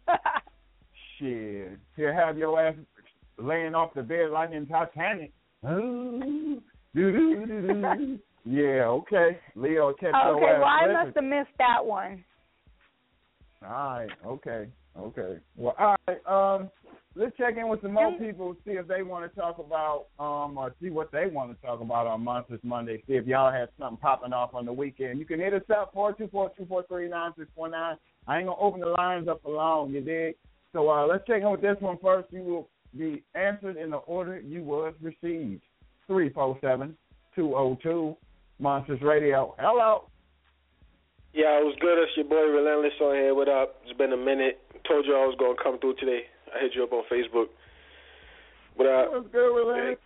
Shit. He'll have your ass laying off the bed like in Titanic. Ooh, doo-doo-doo-doo. Yeah, okay. Leo kept your Okay, ass well, I living. must have missed that one. All right, okay, okay. Well, all right, um, let's check in with some more people, see if they want to talk about, um, or see what they want to talk about on Monsters Monday, see if y'all had something popping off on the weekend. You can hit us up, four two four, two four three, nine six four nine. I ain't going to open the lines up alone, you dig? So uh, let's check in with this one first. You will be answered in the order you was received. three four seven, two oh two, Monsters Radio. Hello. Yeah, it was good. It's your boy Relentless on here. What up? It's been a minute. Told you I was going to come through today. I hit you up on Facebook. What up? What's good, Relentless?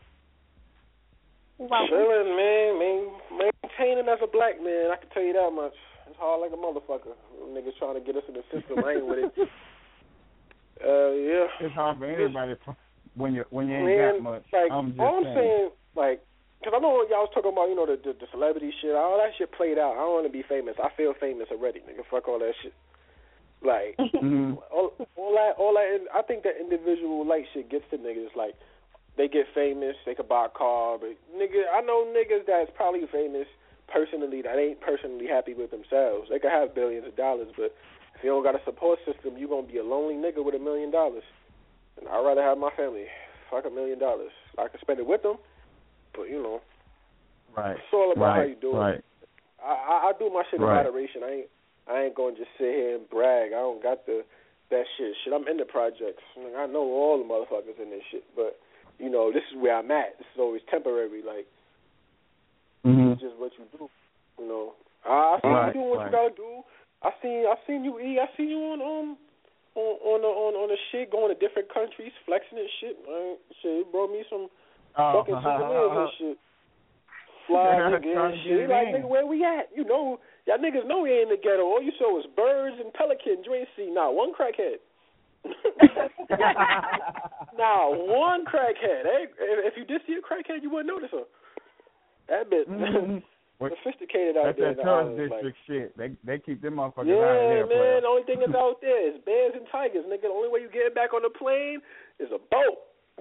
Wow. Chilling, man. man. Maintaining as a black man, I can tell you that much. It's hard like a motherfucker. Niggas trying to get us in the system. I ain't with it. Uh, yeah. It's hard for anybody when you when you ain't man, got much. Like, I'm just all I'm saying. saying, like, because I know y'all was talking about, you know, the, the the celebrity shit. All that shit played out. I don't want to be famous. I feel famous already, nigga. Fuck all that shit. Like, mm-hmm. all, all that, all that. I think that individual like shit gets to niggas. Like, they get famous, they could buy a car, but nigga, I know niggas that's probably famous personally that ain't personally happy with themselves. They could have billions of dollars, but if you don't got a support system, you gonna be a lonely nigga with a million dollars. And I'd rather have my family. Fuck a million dollars. I can spend it with them, but you know, right. It's all about right. how you do right. it. I, I I do my shit in right. moderation. I ain't I ain't gonna just sit here and brag. I don't got the that shit. Shit, I'm in the projects. Like, I know all the motherfuckers in this shit, but you know, this is where I'm at. This is always temporary. Like, mm-hmm. it's just what you do. You know, I, I see right. you doing what right. you gotta do. I seen I seen you E. I seen you on um on on the, on on the shit going to different countries flexing and shit. Man, shit, it brought me some oh, fucking souvenirs and shit. Fly nigga and shit. Like nigga, where we at? You know, y'all niggas know we ain't in the ghetto. All you saw was birds and pelicans. You ain't see not one crackhead. Nah, one crackhead. Hey, if you did see a crackhead, you wouldn't notice her. That bitch. Mm-hmm. Sophisticated out That's there. that tourist islands, district like, shit. They they keep them motherfuckers yeah, out of there. man. Player. The only thing that's out there is bears and tigers, nigga. The only way you get back on the plane is a boat.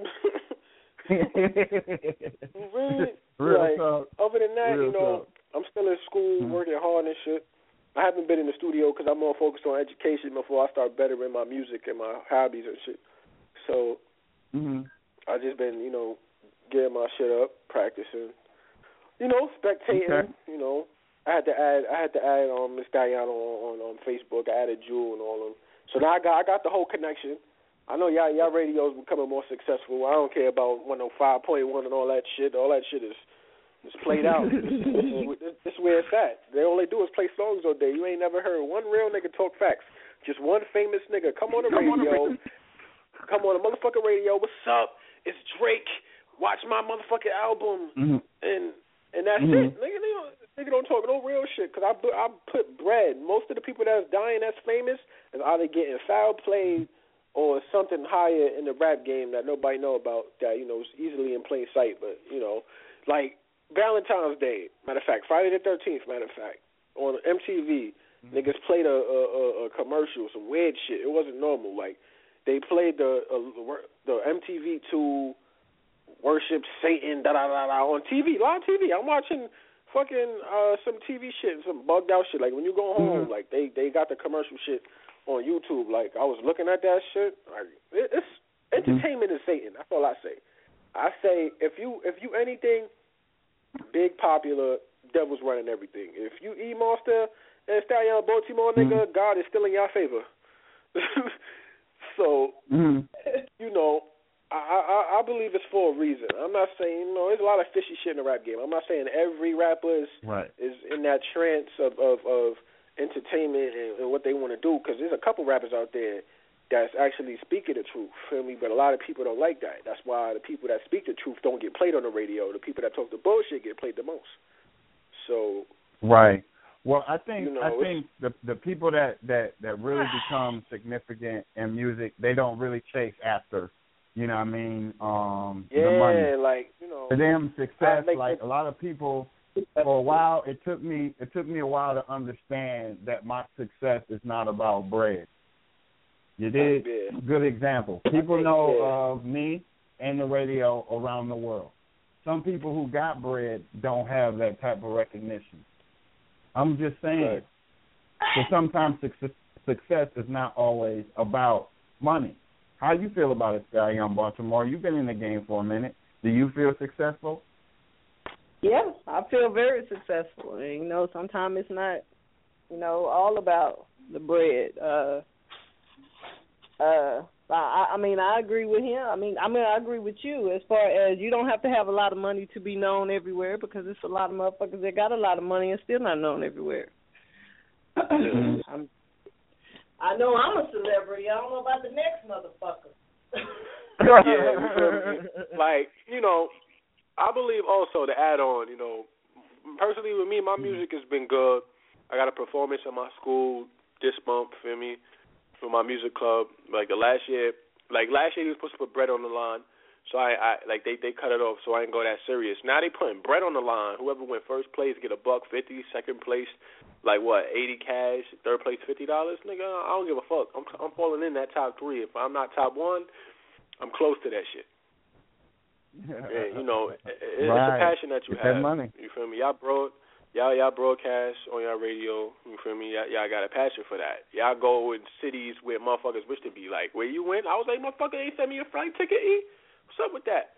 really? Real like, talk. Other than that, Real you know, talk. I'm still in school, Mm-hmm. working hard and shit. I haven't been in the studio because I'm more focused on education before I start bettering my music and my hobbies and shit. So mm-hmm. I just been, you know, getting my shit up, practicing, you know, spectating. Okay. You know, I had to add, I had to add um Miss Diana on, on on Facebook. I added Jewel and all of them. So now I got I got the whole connection. I know y'all y'all radio's becoming more successful. I don't care about one oh five point one and all that shit. All that shit is is played out. this, this, this is where it's at. They all they do is play songs all day. You ain't never heard one real nigga talk facts. Just one famous nigga come on the Come on the radio. radio. Come on the motherfucking radio. What's up? It's Drake. Watch my motherfucking album. Mm-hmm. And and that's mm-hmm. it. Nigga, nigga, nigga don't talk no real shit because I, I put bread. Most of the people that's dying that's famous is either getting foul played or something higher in the rap game that nobody know about that, you know, is easily in plain sight. But, you know, like Valentine's Day, matter of fact, Friday the thirteenth, matter of fact, on M T V, mm-hmm. niggas played a, a, a commercial, some weird shit. It wasn't normal. Like, they played the uh, the M T V two worship Satan, da-da-da-da, on T V, live T V. I'm watching fucking uh, some T V shit, some bugged out shit. Like, when you go home, mm-hmm. like, they, they got the commercial shit on YouTube. Like, I was looking at that shit. Like, it, it's entertainment is Satan. That's all I say. I say if you if you anything big, popular, devil's running everything. If you E Monster and Stallion Baltimore, nigga, mm-hmm. God is still in your favor. So, mm-hmm. you know, I, I I believe it's for a reason. I'm not saying, you know, there's a lot of fishy shit in the rap game. I'm not saying every rapper is right. is in that trance of of, of entertainment and, and what they want to do, because there's a couple rappers out there that's actually speaking the truth, feel me? But a lot of people don't like that. That's why the people that speak the truth don't get played on the radio. The people that talk the bullshit get played the most. So right. Well, I think you know, I think the the people that, that, that really become significant in music, they don't really chase after, you know what I mean, um, yeah, the money. like, you know. For them, success, like, like a lot of people, for a while, it took me it took me a while to understand that my success is not about bread. You did. Yeah. Good example. People know of me and the radio around the world. Some people who got bread don't have that type of recognition. I'm just saying. Right. So sometimes success, success is not always about money. How you feel about it, Stallion Baltimore? You've been in the game for a minute. Do you feel successful? Yeah, I feel very successful. And, you know, sometimes it's not, you know, all about the bread. Uh, uh, I, I mean, I agree with him. I mean, I mean, I agree with you as far as you don't have to have a lot of money to be known everywhere, because it's a lot of motherfuckers that got a lot of money and still not known everywhere. I'm, I know I'm a celebrity. I don't know about the next motherfucker. Yeah, like, you know, I believe also to add on, you know, personally with me, my music has been good. I got a performance in my school this month, feel me, for my music club. Like the last year, like last year he was supposed to put bread on the line, so I, I like they, they cut it off, so I didn't go that serious. Now they putting bread on the line. Whoever went first place get a buck fifty. Second place, like what, eighty cash. Third place, fifty dollars. Nigga, I don't give a fuck. I'm I'm falling in that top three. If I'm not top one, I'm close to that shit. Yeah, you know, it, it's right. a passion that you Get have. That money. You feel me? Y'all broad. Y'all, y'all broadcast on your radio, you feel me? Y'all, y'all got a passion for that. Y'all go in cities where motherfuckers wish to be. Like, where you went, I was like, motherfucker, ain't sent me a flight ticket, E? What's up with that?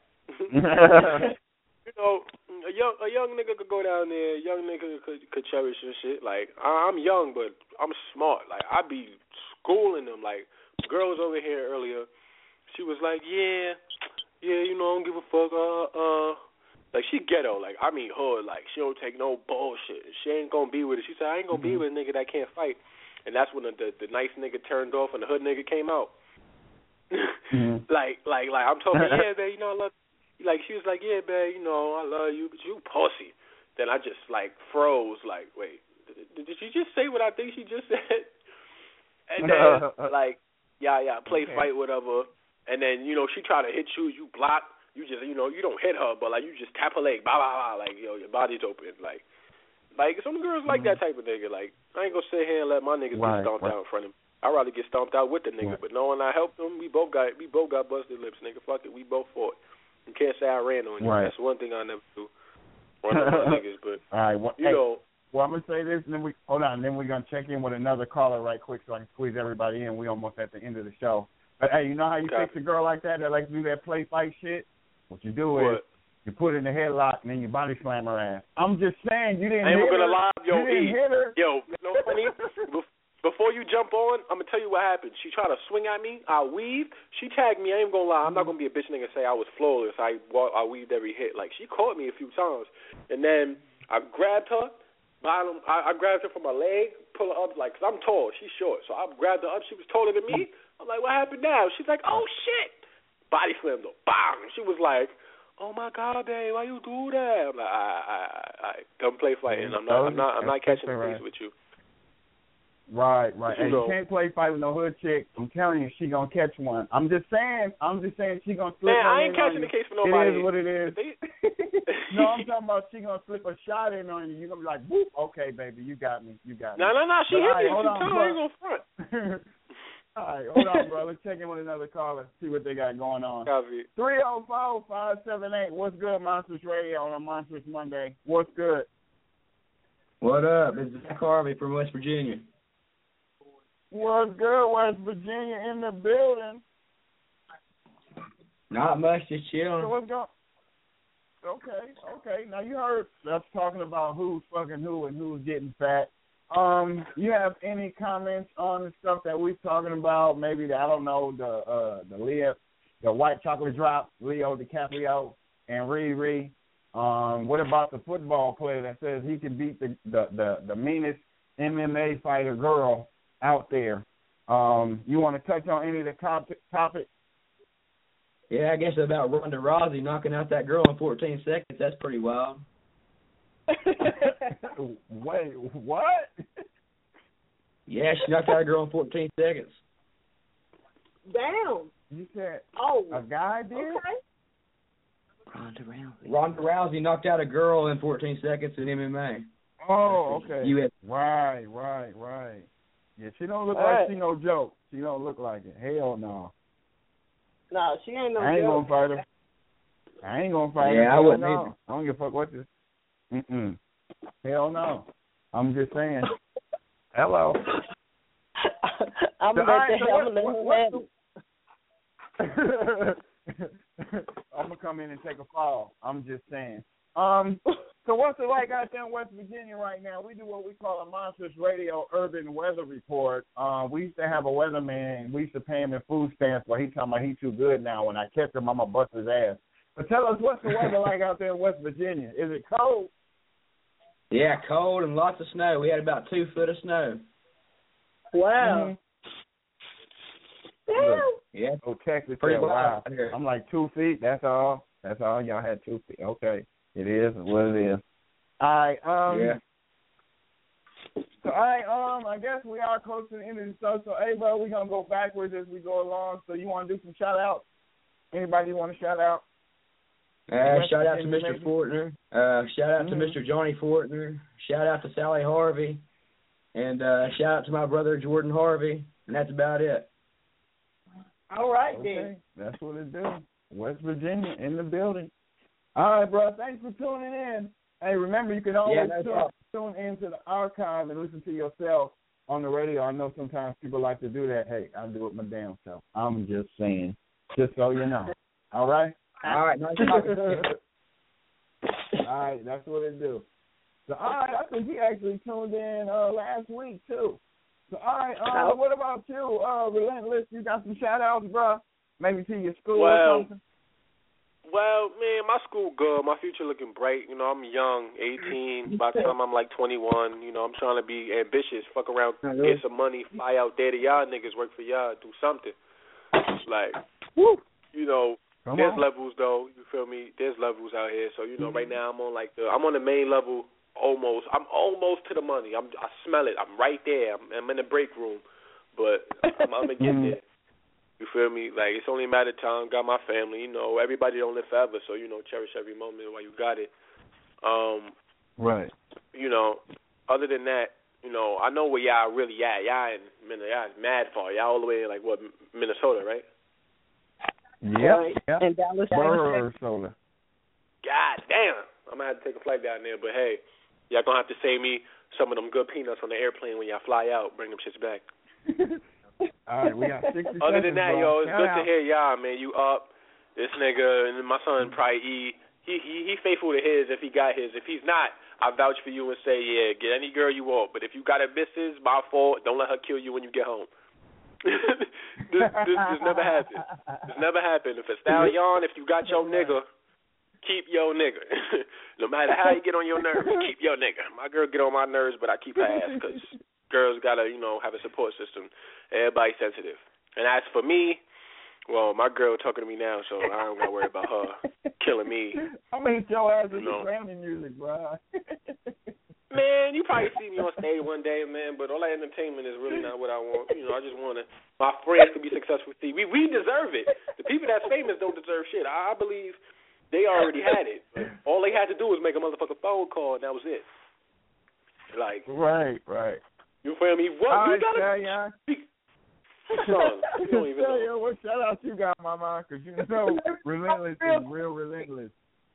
You know, a young a young nigga could go down there, a young nigga could, could cherish and shit. Like, I'm young, but I'm smart. Like, I be schooling them. Like, girl was over here earlier. She was like, yeah, yeah, you know, I don't give a fuck, uh, uh. Like, she ghetto. Like, I mean hood. Like, she don't take no bullshit. She ain't gonna be with it. She said, I ain't gonna mm-hmm. be with a nigga that can't fight. And that's when the, the the nice nigga turned off and the hood nigga came out. mm-hmm. Like, like, like, I'm talking, yeah, babe, you know, I love you. Like, she was like, yeah, babe, you know, I love you, but you pussy. Then I just, like, froze. Like, wait, did, did she just say what I think she just said? And then, like, yeah, yeah, play okay. fight, whatever. And then, you know, she tried to hit you, you block. You just, you know, you don't hit her, but, like, you just tap her leg, blah, blah, blah, like, yo, your body's open. Like, like some girls like mm-hmm. that type of nigga. Like, I ain't going to sit here and let my niggas right, get stomped right. out in front of him. I'd rather get stomped out with the nigga. Right. But knowing I helped him, we both got we both got busted lips, nigga. Fuck it, we both fought. You can't say I ran on you. Right. That's one thing I never do. Run on my niggas, but, all right, well, you hey, know. Well, I'm going to say this, and then we, hold on, and then we're going to check in with another caller right quick so I can squeeze everybody in. We almost at the end of the show. But, hey, you know how you okay. fix a girl like that that likes to do that play fight shit? What you do what? is you put her in the headlock and then you body slam her ass. I'm just saying, you didn't I ain't hit gonna her. lie, yo, you didn't E. hit her. Yo, you know funny? Before you jump on, I'm gonna tell you what happened. She tried to swing at me. I weaved. She tagged me. I ain't gonna lie. I'm not gonna be a bitch nigga and say I was flawless. I I weaved every hit. Like, she caught me a few times, and then I grabbed her. Bottom. I, I grabbed her from my leg, pull her up, like, cause I'm tall. She's short, so I grabbed her up. She was taller than me. I'm like, what happened now? She's like, oh shit. Body slammed her. Bang. She was like, oh my God, babe, why you do that? I'm like, I, I, I, I don't play fighting. I'm not, I'm not, I'm not catching the face with you. Right, right. You Hey, know. you can't play fight with no hood chick. I'm telling you, she gonna catch one. I'm just saying. I'm just saying she gonna slip. Man, one I ain't in on catching you. the case for nobody. It is what it is. They- No, I'm talking about she gonna slip a shot in on you. You gonna be like, whoop, okay, baby, you got me, you got me. No, no, no. She But, hit all right, me. hold She on, told her I ain't gonna front. All right, hold on, bro. Let's check in with another caller. See what they got going on. Copy. Three zero four five seven eight. What's good, Monsters Radio on a Monsters Monday? What's good? What up? It's Zach Harvey from West Virginia. What's good, West Virginia in the building? Not much, just So chilling. what's going? Okay, okay. Now you heard us talking about who's fucking who and who's getting fat. Um, you have any comments on the stuff that we're talking about? Maybe the, I don't know the uh the Leo, the white chocolate drop, Leo DiCaprio and Riri. Um, what about the football player that says he can beat the the the, the meanest M M A fighter girl out there? Um, you want to touch on any of the topic topics? Yeah, I guess about Ronda Rousey knocking out that girl in fourteen seconds. That's pretty wild. Wait, what? Yeah, she knocked out a girl in fourteen seconds. Damn. You said Oh. a guy did? Okay. Ronda Rousey. Ronda Rousey knocked out a girl in fourteen seconds in M M A. Oh, okay. U S Right, right, right. Yeah, she don't look All like right. she no joke. She don't look like it. Hell no. No, she ain't no I ain't joke. gonna fight her. I ain't gonna fight Yeah, her. I Hell wouldn't no. either. I don't give a fuck what this. Mm-mm. Hell no. I'm just saying. Hello. I'm So, gonna all let right, the so I'm gonna what- let what- her I'm gonna come in and take a fall. I'm just saying. Um, so what's it like out there in West Virginia right now? We do what we call a Monsters Radio Urban Weather Report. Uh, we used to have a weatherman. We used to pay him in food stamps, but he talking about he too good now. When I catch him, I'm gonna bust his ass. But tell us, what's the weather like out there in West Virginia? Is it cold? Yeah, cold and lots of snow. We had about two foot of snow. Wow. Mm-hmm. Yeah. Oh, Texas. Pretty said, wild wow. out here. I'm like two feet. That's all. That's all. Y'all had two feet. Okay. It is what it is. All right. Um, Yeah. So, all right, um, I guess we are close to the end of the show. So, hey, bro, we're going to go backwards as we go along. So, you want to do some shout-outs? Anybody you want to shout out? Uh, shout out to Virginia, Mister maybe? Fortner. Uh, shout out Mhm. to Mister Johnny Fortner. Shout out to Sally Harvey. And uh, shout out to my brother Jordan Harvey. And that's about it. All right Okay. then. That's what it do. West Virginia in the building. All right, bro. Thanks for tuning in. Hey, remember, you can always Yeah, no tune, problem. tune into the archive and listen to yourself on the radio. I know sometimes people like to do that. Hey, I do it my damn self. I'm just saying, just so you know. All right? All right. Nice talking to you. All right, that's what it do. So, all right, I think he actually tuned in uh, last week, too. So, all right, uh, what about you, uh, Relentless? You got some shout-outs, bro? Maybe to your school Well, or something? Well, man, my school good. My future looking bright. You know, I'm young, eighteen. By the time I'm like twenty-one, you know, I'm trying to be ambitious. Fuck around, get some money, fly out there to y'all niggas, work for y'all, do something. Like, you know, Come there's on. levels though. You feel me? There's levels out here. So you know, right now I'm on like the, I'm on the main level. Almost, I'm almost to the money. I'm, I smell it. I'm right there. I'm, I'm in the break room, but I'm, I'm gonna get there. You feel me? Like, it's only a matter of time. Got my family. You know, everybody don't live forever, so, you know, cherish every moment while you got it. Um, Right. you know, other than that, you know, I know where y'all really at. Y'all in Minnesota. Y'all in mad far. Y'all all the way in, like, what, Minnesota, right? Yep. Right. Yep. And Dallas, Borough soda. God damn. I'm going to have to take a flight down there, but, hey, y'all going to have to save me some of them good peanuts on the airplane when y'all fly out. Bring them shits back. All right, we got sixty Other seconds, than that, bro. yo, it's Shout good out. to hear y'all, man. You up. This nigga and my son probably E. He he he faithful to his if he got his. If he's not, I vouch for you and say, yeah, get any girl you want. But if you got a missus, my fault. Don't let her kill you when you get home. this, this this never happened. This never happened. If a stallion, if you got your nigga, keep your nigga. No matter how you get on your nerves, keep your nigga. My girl get on my nerves, but I keep her ass because girls gotta, you know, have a support system. Everybody's sensitive. And as for me, well, my girl talking to me now, so I don't gotta worry about her killing me. I'm gonna hit your ass with No. the Grammy music, bro. Man, you probably see me on stage one day, man, but all that entertainment is really not what I want. You know, I just want to, my friends to be successful. See, we, we deserve it. The people that's famous don't deserve shit. I, I believe they already had it. All they had to do was make a motherfucking phone call, and that was it. Like, right, right. You feel me? What? All You right, gotta yeah. Son, you don't even know. Yo, what shout out you got, Mama? Because you know, relentless is real relentless.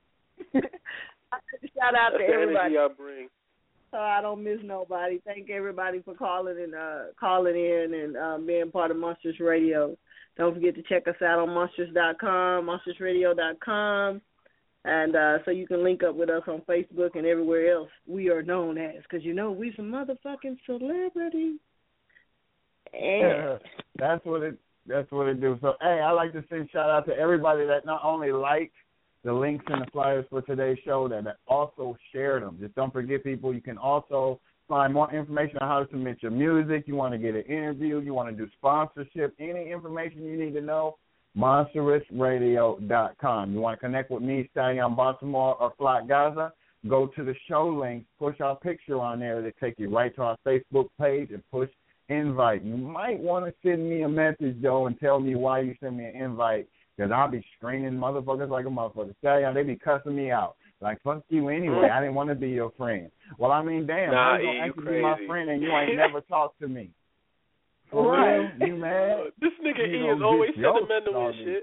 Shout out That's to the everybody. energy I bring. So I don't miss nobody. Thank everybody for calling and uh, calling in and uh, being part of Monsters Radio. Don't forget to check us out on monsters dot com, monsters radio dot com, and uh, so you can link up with us on Facebook and everywhere else we are known as, because you know we some motherfucking celebrities. Yeah, that's what it. That's what it do. So, hey, I like to send shout out to everybody that not only liked the links and the flyers for today's show, that, that also shared them. Just don't forget, people, you can also find more information on how to submit your music. You want to get an interview, you want to do sponsorship, any information you need to know, monsters radio dot com. You want to connect with me, Stallion Baltimore, or Flock Gaza, go to the show link, push our picture on there to take you right to our Facebook page and push invite. You might want to send me a message, though, and tell me why you send me an invite, because I'll be screaming motherfuckers like a motherfucker. Stallion, they be cussing me out. Like, fuck you anyway. I didn't want to be your friend. Well, I mean, damn, nah, how you going to actually be my friend and you ain't never talked to me? For right. real? You mad? This nigga you E is always sentimental and shit.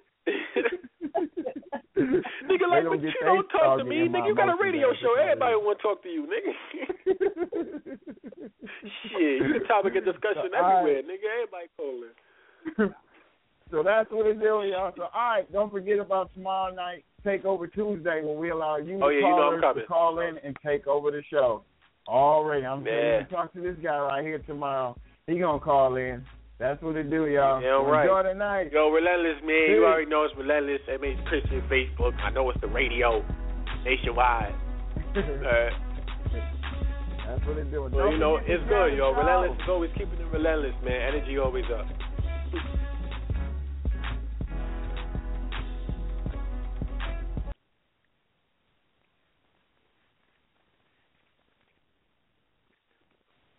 Nigga, like, but you don't talk to me. Nigga, you got a radio show. Everybody want to talk to you, nigga. Shit, you the topic of discussion so, everywhere, right. nigga. Everybody calling. So that's what it's doing, y'all. So, all right, don't forget about tomorrow night, Takeover Tuesday, when we allow you oh, yeah, callers you know to call in and take over the show. Already, I'm going to talk to this guy right here tomorrow. He going to call in. That's what it do, y'all. Yeah, all right. Enjoy the night. Yo, Relentless, man. Peace. You already know it's Relentless. I mean, it's Christian Facebook. I know it's the radio nationwide. uh, That's what it do. So, you know, it's good, yo. Relentless is always keeping it relentless, man. Energy always up.